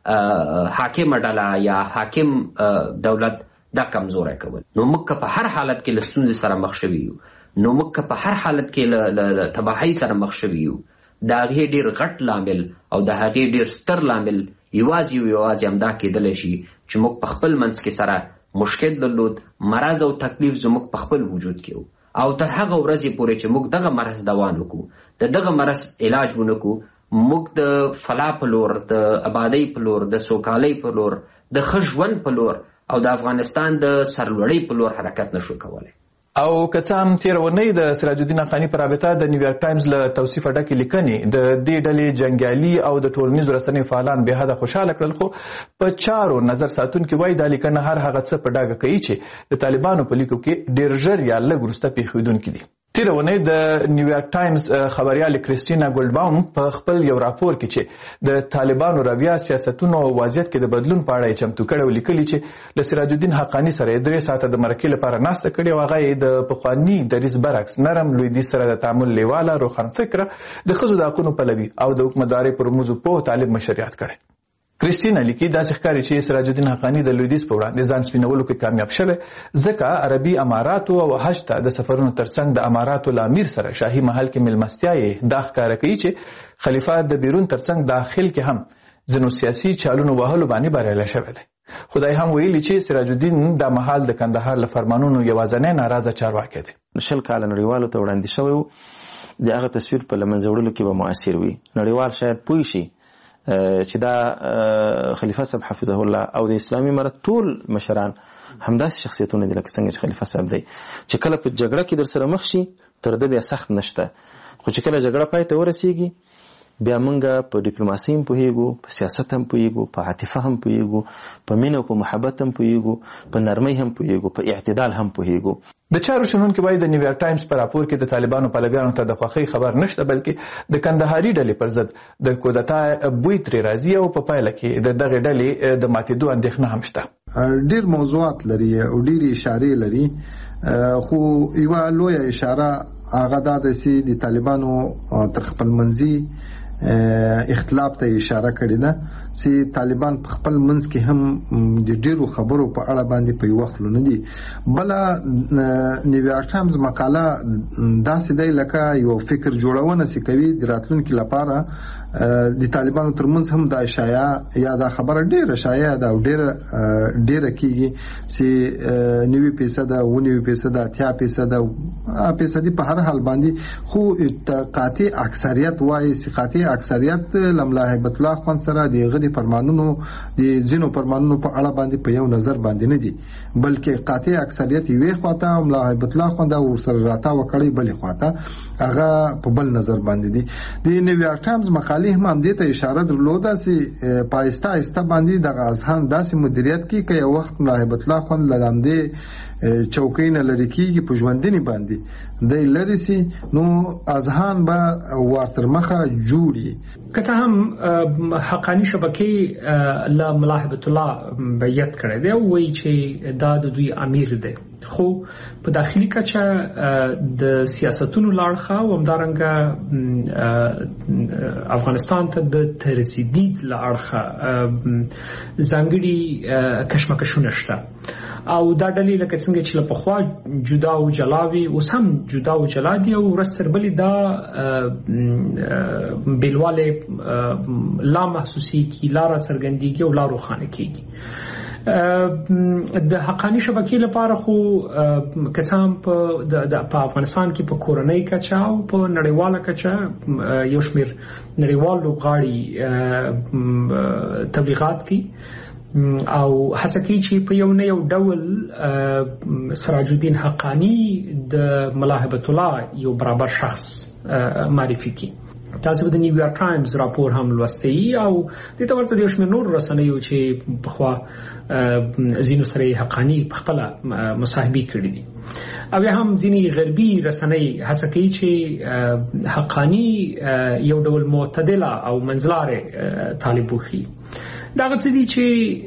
حاکم ډله یا حاکم دولت دا کمزوری کول. نو موږ په هر حالت کې له ستونزې سره مخ شوي یو، نو موږ په هر حالت کې له تباهۍ سره مخ شوي یو. د هغې ډېر غټ لامل او د هغې ډېر ستر لامل یوازې همدا کېدلی شي چې موږ په خپل منځ کې سره مشکل درلود، مرض او تکلیف زموږ په خپل وجود کې و او تر هغه ورځې پورې چې موږ دغه مرض دوا نکړو، د دغه مرض علاج ونکړو، موږ د فلاح په لور، د ابادۍ په لور، د سوکالۍ په لور، د ښه ژوند په لور او د افغانستان د سرلوړۍ په لور حرکت نشو کولی. او که څه هم تېره اونۍ د سراج الدین افغاني په رابطه د نیویارک ټایمز له توصیفه ډکې لیکنې د دې ډلې جنګیالي او د ټولنیزو رسنیو فعالان بې حده خوشحاله کړل، خو په چارو نظر ساتونکي وایي دا لیکنه هر هغه څه په ډاګه کوي چې د طالبانو په لیکو کې ډېر ژر یا لږ وروسته پېښېدونکي دي. تېره اونۍ د نیویارک ټایمز خبریال کریستینا ګولډباوم په خپل یو راپور کې چې د طالبانو رویه، سیاستونو او وضعیت کې د بدلون په اړه یې چمتو کړی او لیکلي چې له سراج الدین حقاني سره یې 3 ساعته د مرکې لپاره ناسته کړې او هغه یې د پخواني دریځ برعکس نرم لویدیځ سره د تعامل لیواله، روښانفکره، د ښځو د حقونو پلوي او د حکومتدارۍ پر رموزو پوه طالب مشریات کړی. کریستینا لیکي داسې ښکاري چې سراج الدین حقاني د لویدیځ په وړاندې ځان سپینولو کې کامیاب شوی، ځکه عربي اماراتو او حج ته د سفرونو ترڅنګ د اماراتو له امیر سره شاهي محل کې میلمستیا یې دا ښکاره کوي چې خلیفه د بیرون ترڅنګ داخل کې هم ځینو سیاسي چالونو وهلو باندې بریالی شوی دی. خدای هم ویلي چې سراج الدین دا مهال د کندهار له فرمانونو یوازینی ناراضه چارواکی دی. 20 کاله نړیوالو ته وړاندې شوی و، د هغه تصویر په له منځه وړلو کې به مؤثر وي. نړیوال شاید پوه شي چې دا خلیفه صاحب حفظه الله او د اسلامي امارت ټول مشران همداسې شخصیتونه دي لکه څنګه چې خلیفه صاحب دی، چې کله په جګړه کې در سره مخ شي تر ده بیا سخت نشته، خو چې کله جګړه پای ته ورسیږي بیا موږ په ډیپلوماسي هم پوهیږو، په سیاست هم پوهیږو، په عاطفه هم پوهیږو، په مینه او په محبت هم پوهیږو، په نرمۍ هم پوهیږو، په اعتدال هم پوهیږو. د چارو شنونکي وایي د نیویارک ټایمز په راپور کې د طالبانو پلویانو ته د خوښۍ خبر نشته، بلکې د کندهاري ډلې پر ضد د کودتا بوی ترې راځي او په پایله کې د دغې ډلې د ماتېدو اندېښنه هم شته. ډېر موضوعات لري او ډېرې اشارې لري خو یو لویه اشاره هغه دا ده چې د طالبانو تر خپلمنځي اختلاف ته اشاره کړې ده چې طالبان په خپل منځ کې هم د ډیرو خبرو په اړه باندې په یو وخت نه دي. بل نیویارک ټایمز مقاله داسې دی لکه یو فکر جوړونه چې کوي د راتلونکي لپاره د طالبانو ترمنځ هم دا شایعه یا دا خبره ډیره شایعه ده او ډیره کیږي چې 90% او 90% 80% په هر حال باندې خو قاطع اکثریت وایي چې قاطع اکثریت لملا هیبت الله خان سره د غدي فرمانونو د زینو فرمانونو په اړه باندې په یو نظر باندې نه دي، بلکې قاطع اکثریت یې خواته ملا هیبت الله خان دا ورسره راته وکړي بلې خواته هغه په بل نظر باندې دي. د نیویارک ټایمز مقالې هم دې ته اشاره درلوده چې پایسته آیسته باندې د اذهان داسې مدیریت کې که یو وخت ملا هیبت الله خان لدامدې چوکۍ نه لري کېږي په ژوندنې باندې دی لري سي نو اذهان به ورتر مخه جوړي. که څه هم حقانی شبکې له ملا هیبت الله بیعت کړی دی او وایي چې دا د دوی امیر دی، خو په داخلي کچه د سیاستونو لاړخه او همدارنګه افغانستان ته د ترسیدید لاړخه ځانګړي کشمکشونه شته او دا ډلې لکه څنګه چې له پخوا جدا او جلاوي اوس هم جدا او جلا دي او ورستربلې دا بیلواله لا محسوسي کی لاره څرګندېږي او لا روښانه کیږي. د حقانی شبکې لپاره خو کسان په افغانستان کې په کورنۍ کچه او په نړیواله کچه یو شمېر نړیوال لوبغاړي تبلیغات کوي او هڅه کوي چې په یو نه یو ډول سراج الدین حقانی د ملا هیبت الله یو برابر شخص معرفي کوي. تاسو د نیویارک ټایمز راپور هم لوستئ او د تورته د شمیر نور رسنیو چې په خوا زینو سره حقانی په خپل مصاحبي کړی دي او هم ځینی غربي رسنۍ هڅه کوي چې حقانی یو ډول معتدله او منځلاره طالب وخی. دا څه دي چې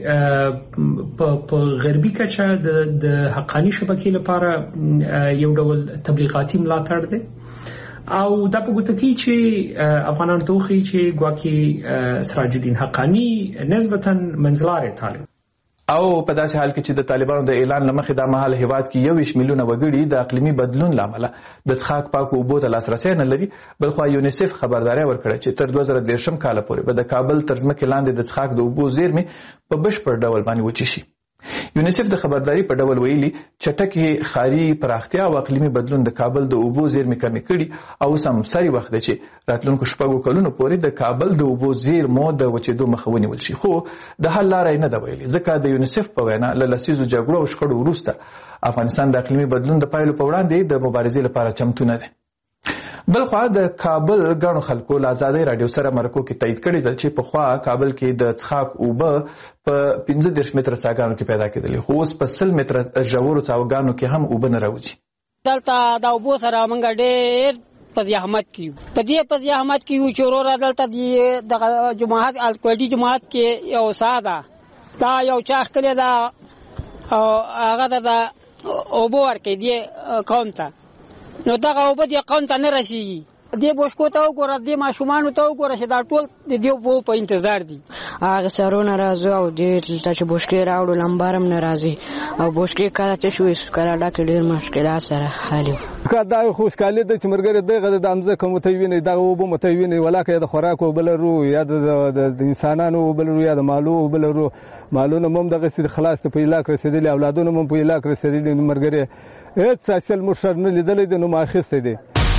په غربي کچه د حقانی شبکې لپاره یو ډول تبلیغاتي ملاتړ دی او دا په ګوته کې چې افغانانو ته وخی چې ګواکې سراج الدین حقانی نسبتاً منځلاره طالب او په داسې حال کې چې د طالبانو د اعلان لمخې دا مهال هیواد کې 21 میلیونه وګړي د اقلیمي بدلون لامل د څښاک پاکو اوبو ته لاسرسي نه لري، بلخو یونیسف خبرداري ورکړه چې تر 2013 کال پورې به د کابل تر ځمکې لاندې د څښاک د اوبو زیرمې په بشپړ ډول باندې وچې شي. یونیسف د خبرداري په ډول ویلي چټکې ښاري پراختیا او اقلیمي بدلون د کابل د اوبو زیرمې کمې کړي او سم سری وخت دی چې راتلونکو شپږو کلونو پورې د کابل د اوبو زیرمو د وچېدو مخه ونیول شي، خو د حل لاره نه ده ویلي ځکه د یونیسف په وینا له لسیزو جګړو او شخړو وروسته افغانستان د اقلیمي بدلون د پایلو په وړاندې د مبارزې لپاره چمتو نه دی. بلخوا د کابل غاڼو خلکو له آزادۍ رادیو سره مرکو کې تایید کړی دی چې پخوا کابل کې د څښاک اوبه په 15 متره څاګانو کې پیدا کېدلې، خو اوس په 100 متره ژورو څاګانو کې هم اوبه نه راوځي. دلته د اوبو سره موږ ډېر په زحمت کې چې وروره دلته د جماعت الکوډي جماعت کې یو ساده دا یو چاخ کړی دا او هغه د اوبو ورکې دی قوم ته، نو دا اوبه دی قوم ته نه رسیږي. دې بوشکو ته وګوره، دې ماشومان ته وګوره چې دا ټول د دې اوبو په انتظار دي. هغه سرونه راځي او دې چې بوشکې راوړو لمبارم نه راځي او بوشکې کله ته شوې کله ډاکې ډېر مشکلات سره حل کا دا خوشکالي د چې مرګره دغه د امزه کوم ته ویني دا اوبو متویني ولاکه د خوراک او بلرو یا د انسانانو بلرو یا د مالو بلرو مالونه مم دغه سید خلاص په علاق رسیدلی اولادونه مم په علاق رسیدلی مرګره هیڅ اصل مرشد نه لیدلې د نو ماخسته دي.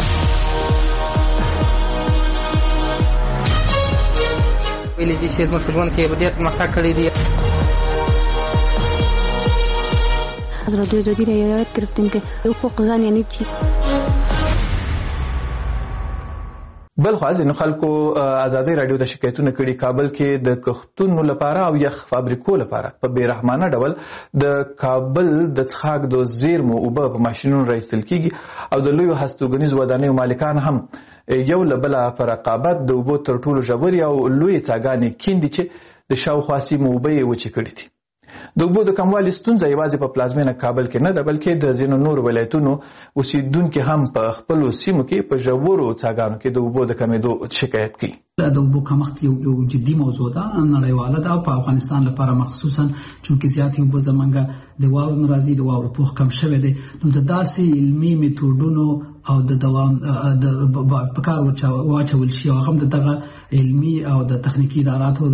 ویلې چې زموږ په ژوند کې ډېر پرمختګ کړی دی. حضرت جدی رعایت گرفتیم که حقوق زن یعنی چی. بلخو ځینو خلکو آزادۍ رادیو د شکایتونه کړي کابل کې د کښتونو لپاره او یخ فابریکو لپاره په بیرحمانه ډول د کابل د څښاک د زیرمو اوبه په ماشینونو راایستل کیږي او د لویو هستوګنیزو ودانیو مالکان هم یو له بله په رقابت د اوبو تر ټولو ژورې او لویې څاګانې کیندي چې د شاوخوا سیمو اوبه یې وچې کړي دي. د اوبو د کموالي ستونزه یوازې په پلازمینه کابل کې نه ده بلکې د ځینو نور ولایتونو اوسیدونکو هم په خپلو سیمو کې په ژورو څاګانو کې د اوبو د کمېدو شکایت کوي. د اوبو کمښت یو جدي موضوع ده نړیواله ده او په افغانستان لپاره مخصوصا چونکې زیاتې اوبه زمونږ د واورو نه راځي، د واورو پوښ کم شوی دی، نو د داسې علمي میتودونو او د دوام په کار واچول شي او هم دغه علمي او د تخنیکي اداراتو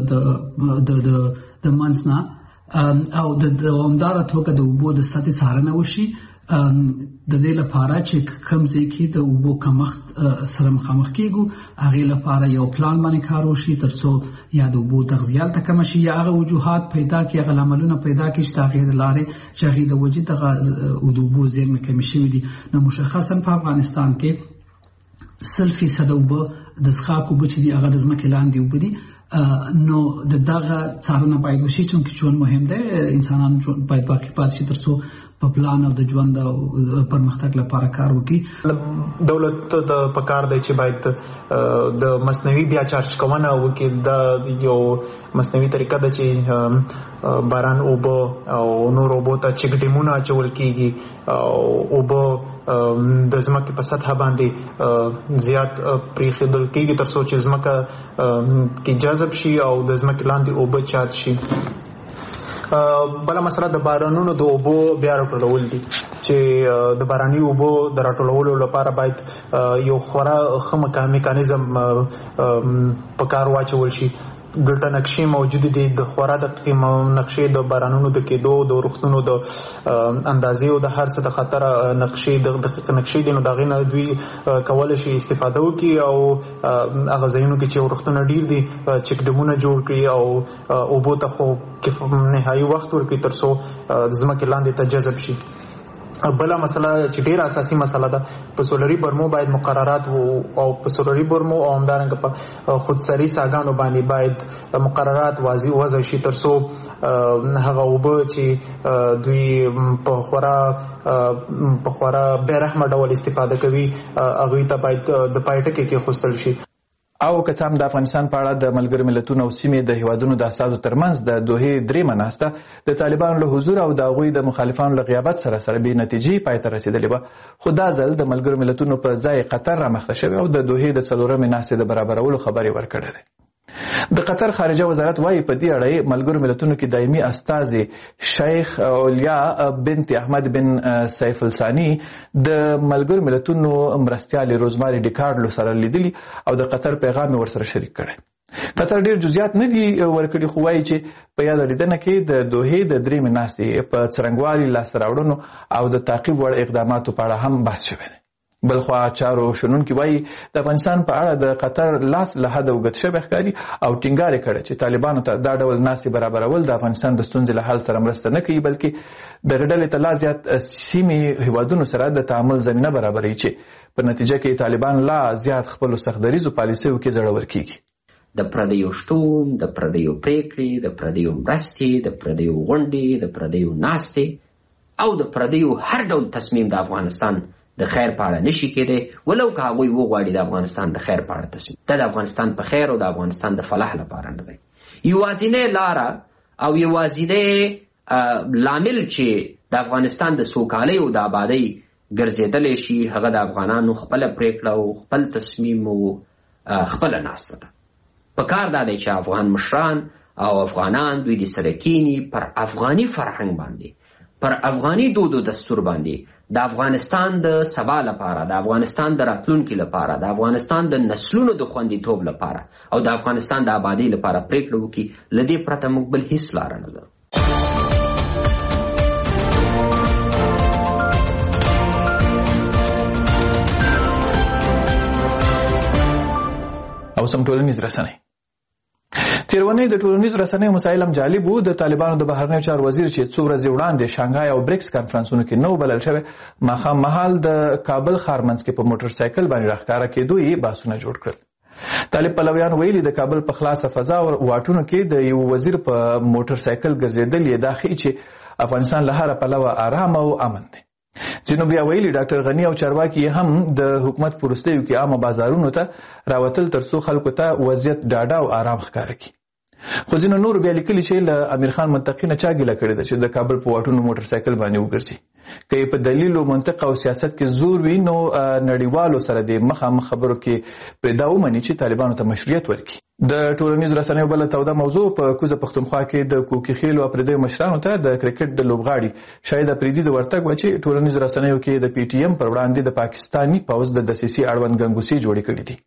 د منځ نه او د دوامداره توګه د اوبو د سطحې څارنه وشي د دې لپاره چې کوم ځای کې د اوبو کمښت سره مخامخ کیږو هغې لپاره یو پلان باندې کار وشي ترڅو یا د اوبو تغذیه هلته کمه شي یا هغه وجوهات پیدا کړي، هغه لاملونه پیدا کړي چې د هغې د لارې چې هغې د وجې دغه د اوبو زیرمې کمې شوي دي. نو مشخصا په افغانستان کې 100% اوبه د څښاک اوبه چې دي هغه د ځمکې لاندې اوبه دي. نو دغه څارنه باید وشي چونکې ژوند مهم دی، انسانان باید باقي پاتې شي ترڅو په پلان او د ژوند او پرمختګ لپاره کار وکړي. دولت د پکار دی چې باید د مصنوعي بیا چارج کوونه وکړي. د یو مصنوعي طریقه ده چې باران اوبه او نور اوبو ته چک ډیمونه اچول کیږي او اوبه د ځمکې په سطح باندې زیات پریښودل کیږي ترڅو چې ځمکه کې جذب شي او د ځمکې لاندې اوبه چات شي. بله مسله د بارانونو د اوبو بیا راټولول دي چې د باراني اوبو د راټولولو لپاره باید یو خورا ښه میکانیزم په کار واچول شي. دلته نقشې موجود دي، د خورا دقیقې نقشې د بارانونو د کېدو، د روغتونو د اندازې او د هر څه د خطر نقشې، د دقیق نقشې دي. نو د هغې نه دوی کولی شي استفاده وکړي او هغه ځایونو کې چې روغتونه ډېر دي چک ډیمونه جوړ کړي او اوبو ته خو نهایي وخت ورکړي ترڅو د ځمکې لاندې ته جذب شي. بله مسله چې ډیره اساسي مسله ده، په سولري برمو باید مقررات او په سولري برمو او همدارنګه په خودسري څاګانو باندې باید مقررات واضح وضع شي ترڅو هغه اوبه چې دوی په خورا بېرحمه ډول استفاده کوي هغوی ته باید د پای ټکي کېښودل شي. او که څه هم د افغانستان په اړه د ملګرو ملتونو او سیمې د هیوادونو د استازو ترمنځ د دوحې درېیمه ناسته د طالبانو له حضور او د هغوی د مخالفانو له غیابت سره بې نتیجې پای ته رسېدلې وه، خو دا ځل د ملګرو ملتونو په ځای قطر رامخته شوی او د دوحې د 4مې ناستې د برابرولو خبرې ورکړې ده. د قطر خارجه وزارت وایي په دې اړه ملګرو ملتونو کې دایمي استازي شیخ اولیا بنت احمد بن سیف الثانی د ملګرو ملتونو مرستیال روزماري ډیکارډلو سره لیدلي او د قطر پیغام ورسره شریک کړی. قطر ډیر جزئیات نه دي ورکړي خو وایي چې په یاد لیدنه کې د دوحې د 3مې ناستې په څرنګوالي لاسته راوړنو او د تعقیب وړ اقداماتو په اړه هم بحث شوی دی. بلخوا چارو شنونکي وایي د افغانستان په اړه د قطر لاس له حده اوږد شوی ښکاري او ټینګار یې کړی چې طالبانو ته دا ډول ناستې برابرول د افغانستان د ستونزې له حل سره مرسته نه کوي بلکې دغه ډلې ته لا زیات سیمې هیوادونو سره د تعامل زمینه برابروي چې په نتیجه کې طالبان لا زیات خپلو سختدریزو پالیسیو کې زړور کیږي. د پردیو شتون، د پردیو پریکړې، د پردیو مرستې، د پردیو غونډې، د پردیو ناستې او د پردیو هر ډول تصمیم د افغانستان د خیر په اړه نشي کېدی ولو که هغوی وغواړي د افغانستان د خیر په اړه تصمیم. دا د افغانستان په خیر او د افغانستان د فلاح لپاره نه دی. یوازینی لاره او یوازینی لامل چې د افغانستان د سوکالۍ او د آبادۍ ګرځېدلی شي هغه د افغانانو خپله پرېکړه او خپل تصمیم او خپله ناسته ده. په کار دا دی چې افغان مشران او افغانان دوی د سره کینی پر افغاني فرهنګ باندې، پر افغاني دود او دستور باندې د افغانستان د سبا لپاره، د افغانستان د راتلونکي لپاره، د افغانستان د نسلونو د خوندیتوب لپاره او د افغانستان د آبادۍ لپاره پرېکړه وکړي. له دې پرته موږ بل هیڅ لاره نه لرو. او سم ټولنیز رسنۍ تیرونی د ټولنیزو رسنیو مسایل هم جالب وو. د طالبانو د بهرنیو چارو وزیر چې څو ورځې وړاندې شانګهای او بریکس کانفرنسونو کې نو بلل شوی ماښام مهال د کابل ښار منځ کې په موټر سایکل باندې راښکاره کېدو یې بحثونه جوړ کړل. طالب پلویان ویلي د کابل په خلاصه فضا او واټونو کې د یو وزیر په موټر سایکل ګرځېدل یې دا ښیي چې افغانستان له هره پلوه ارام او امن دی. ځینو بیا ویلي ډاکټر غني او چارواکي هم د حکومت په وروستیو کې عامه بازارونو ته راوتل ترڅو خلکو ته وضعیت ډاډه او ارام ښکاره کړي. خو ځینو نور بیا لیکلي چې له امیر خان منطقي نه چا ګیله کړې ده چې د کابل په واټونو موټر سایکل باندې وګرځي. که په دلیل او منطق او سیاست کې زور وي نو نړیوالو سره د مخامخ خبرو کې پرې دا ومني چې طالبانو ته مشروعیت ورکړي. د ټولنیزو رسنیو بله توده موضوع په کوزه پښتونخوا کې د کوکي خیلو اپریدیو مشرانو ته د کرکټ د لوبغاړي شاهد اپریدي د ورتګ و چې ټولنیزو رسنیو کې د پی ټی ایم پر وړاندې د پاکستاني پوځ د دسیسې اړوند ګنګوسې جوړې کړې دي.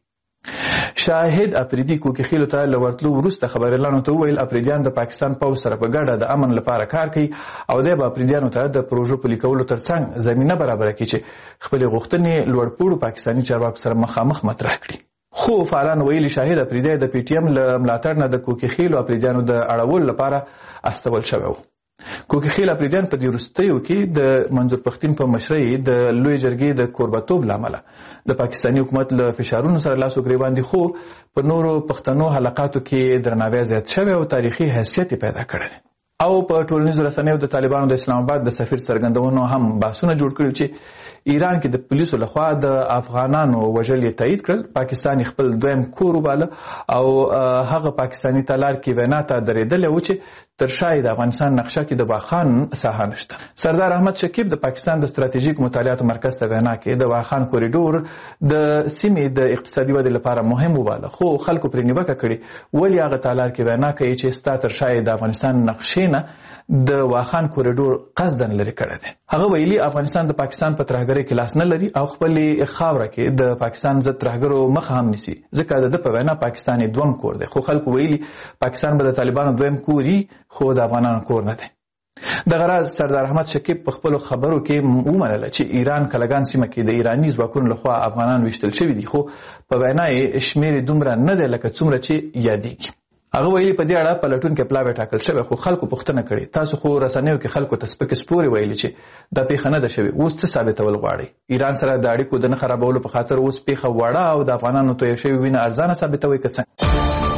شاهد اپریدي کوکي خیلو ته لورتلو وروسته خبريالانو ته ویل اپریدیان د پاکستان پوځ سره په ګډه د امن لپاره کار کوي او د اپریدیانو ته د پروژو په لیکولو ترڅنګ زمينه برابر کړي چې خپل غوښتنې لوړپوړو پاکستاني چارواکو سره مخامخ مطرح کړي. خو فعالان ویلي شاهد اپریدي د پی ټی ایم له ملاتړ نه د کوکي خیلو اپریدیانو د اړول لپاره استول شوی و. کوکي خیل اپریدیان په دې وروستیو کې د منظور پښتین په مشرۍ د لوی جرګې د کوربتوب لامل د پاکستاني حکومت له فشارونو سره لاس او ګریوان دي، خو په نورو پښتنو حلقاتو کې درناوی زیات شوی او تاریخي حیثیت پیدا کړی او په ټولنیزو رسنیو د طالبانو د اسلام آباد د سفیر څرګندونو هم بحثونه جوړ کړي چې ایران کې د پولیسو لخوا د افغانانو وژل یې تایید کړل. پاکستان خپل دویم کور وباله او هغه پاکستاني تالار کې وینا ته درېدلی و چې تر شا د افغانستان نقشه کې د واخان ساحه نشته. سردار احمد شکیب د پاکستان د ستراتیژیک مطالعاتو مرکز ته وینا کې د واخان کوریډور د سیمې د اقتصادي ودې لپاره مهم وباله، خو خلکو پرې نیوکه کړې ولې هغه تالار کې وینا کوي چې ستا تر شا د افغانستان نقشې نه د واخان کوریډور قصدن لري کړی دی. هغه ویلي افغانستان د پاکستان په ترهګرۍ کې لاس نه لري او خپلې خاوره کې د پاکستان ضد ترهګرو مخه هم نیسي، ځکه د په وینا پاکستان دویم کور دی. خو خلکو ویلي پاکستان به د طالبانو دویم کوري خو د افغانانو کور نه دی. دغه راز سردار احمد شکیب په خپلو خبرو کې ومنله چې ایران کلګان سیمه کې د ایرانی ځواکونو لخوا افغانان ویشتل شوي دي، خو په وینا یې شمېر دومره نه دی لکه څومره چې یادېږي. هغه ویلي په دې اړه پلټونکي پلاوی ټاکل شوی، خو خلکو پوښتنه کړې تاسو خو رسنیو کې خلکو ته سپکې سپورې ویلي چې دا پیښه نه ده شوې، اوس څه ثابتول غواړئ؟ ایران سره د اړیکو د نه خرابولو په خاطر اوس پیښه وړه او د افغانانو تویه شوې وینه ارزانه ثابتوئ که څنګه؟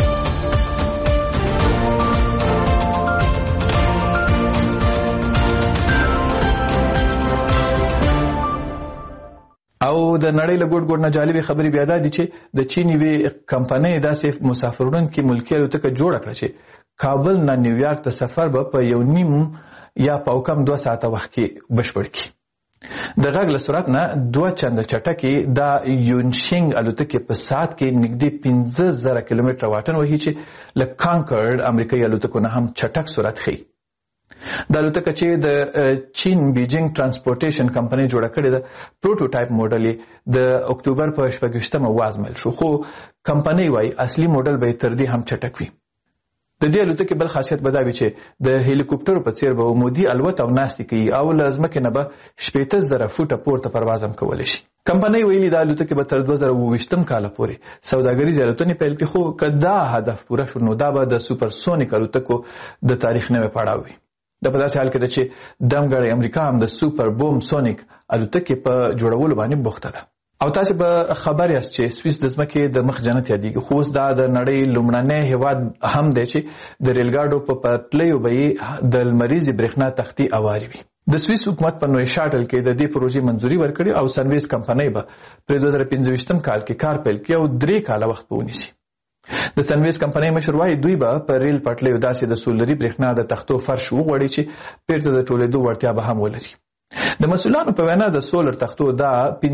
او د نړۍ له ګوټ ګوټ نه جالبې خبرې بیا دا دي چې د چین یوې کمپنۍ داسې مسافروړونکي ملکي الوتکه جوړه کړه چې کابل نه نیویارک ته سفر به په 1.5 یا په کم 2 ساعته وخت کې بشپړ کړي. د غږ له سرعت نه 2 چنده چټکې د یونشینګ الوتکې په ساعت کې نږدې 15,000 کیلومتره واټن وهي چې له کانکرډ امریکایي الوتکو نه هم چټک سرعت ښیي. د الوتکه چې د چین بیجینګ ترانسپورټیشن کمپنۍ جوړه کړې ده پروټوټایپ موډل د اکتوبر په 26مه وازمایل شو، خو کمپنۍ وايي اصلي موډل به تر دې هم چټک وي. د دې الوتکې بل خاصیت به دا وي چې د هلیکوپټر په څیر به عمودي الوت او ناستې کوي او له ځمکې نه به 18,000 فوټه پورته پرواز هم کولی شي. کمپنۍ ویلي دا الوتکې به تر 2028 کال پورې سوداګریزې الوتنې پیل کړي، خو که دا هدف پوره شو نو دا به د سوپرسونیک الوتکو د تاریخ نوی پړاو وي. د په داسې حال کې ده چې دمګړی امریکا هم د سوپر بوم سونیک الوتکې په جوړولو باندې بوخته ده. او تاسو به خبر یاست چې سویس د ځمکې د مخ جنت یادېږي، خو اوس دا د نړۍ لومړنی هیواد هم دی چې د ریلګاډو په پټلیو به یې د لمریزې برېښنا تختې اوارې وي. د سویس حکومت په نوی شاټل کې د دې پروژې منځوري ورکړې او سنویس کمپنۍ به په 2025 کال کې کار پیل کړي او 3 کاله وخت به ونیسي. د سنویس کمپنۍ مشر وايي دوی به په ریل پټلیو داسې د سولري برېښنا د تختو فرش وغوړي چې بیرته د ټولېدو وړتیا به هم ولري. د مسؤلانو په وینا د سولر تختو دا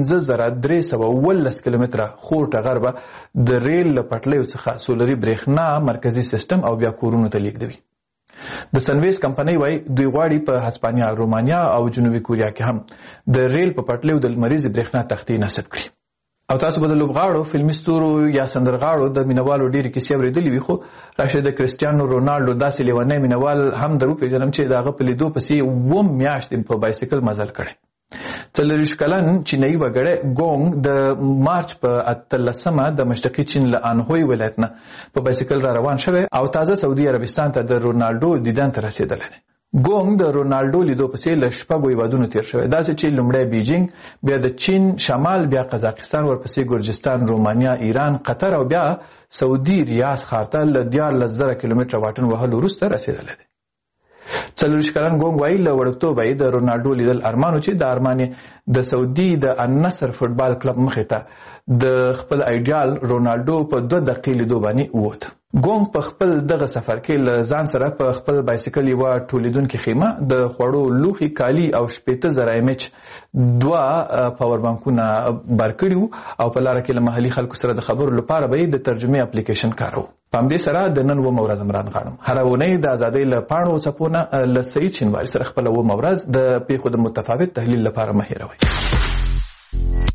15,319 کیلومتره خور ټغر به د ریل له پټلیو څخه سولري برېښنا مرکزی سیستم او بیا کورونو ته لیږدوي. د سنویس کمپنۍ وايي دوی غواړي په هسپانیا، رومانیا او جنوبي کوریا کې هم د ریل په پټلیو د لمریزې برېښنا تختې نصب کړي. او تاسو به د لوبغاړو، فلمي ستورو یا سندرغاړو د مینوالو ډېرې کیسې اورېدلې وي، خو راشه د کرسټیانو رونالډو داسې لیونی مینوال هم در وپېژنم چې د هغه په لیدو پسې 2 میاشتې په بایسکل مزل کړی. 40 کلن چینایي وګړی ګونګ د مارچ په 18مه د مشرقي چین له انهوی ولایت نه په بایسکل را روان شوی او تازه سعودي عربستان ته د رونالډو دیدن ته رسېدلی دی. ګونګ د رونالډو لیدو پسې له 6 هیوادونو تیر شوی، داسې چې لومړی بیجینګ، بیا د چین شمال، بیا قزاقستان، ورپسې ګرجستان، رومانیا، ایران، قطر او بیا سعودي ریاض ښار ته له 14,000 کیلومتره واټن وهلو وروسته رسېدلی دی. 40 کلن ګونګ وایي له وړکتوبه یې د رونالډو لیدل ارمان و چې د ارمان یې د سعودي د النصر فوتبال کلب مخې ته د خپل ایډیال رونالډو په 2 دقیقې لیدو باندې ووت. ګونګ په خپل دغه سفر کې له ځان سره په خپل بایسیکل یوه ټولیدونکې خیمه د خوړو لوښي کالي او 80,000 MH 2 پاور بانکونه بار کړي وو او په لاره کې له محلي خلکو سره د خبرو لپاره به یې د ترجمې اپلیکیشن کارو. په همدې سره د نن 9 ورځ عمران غاړم هره اونۍ د ازادۍ له پاڼو څپونه له سعید شینواري سره خپله 9 ورځ د پیښو د متفاوت تحلیل لپاره مه هېروئ.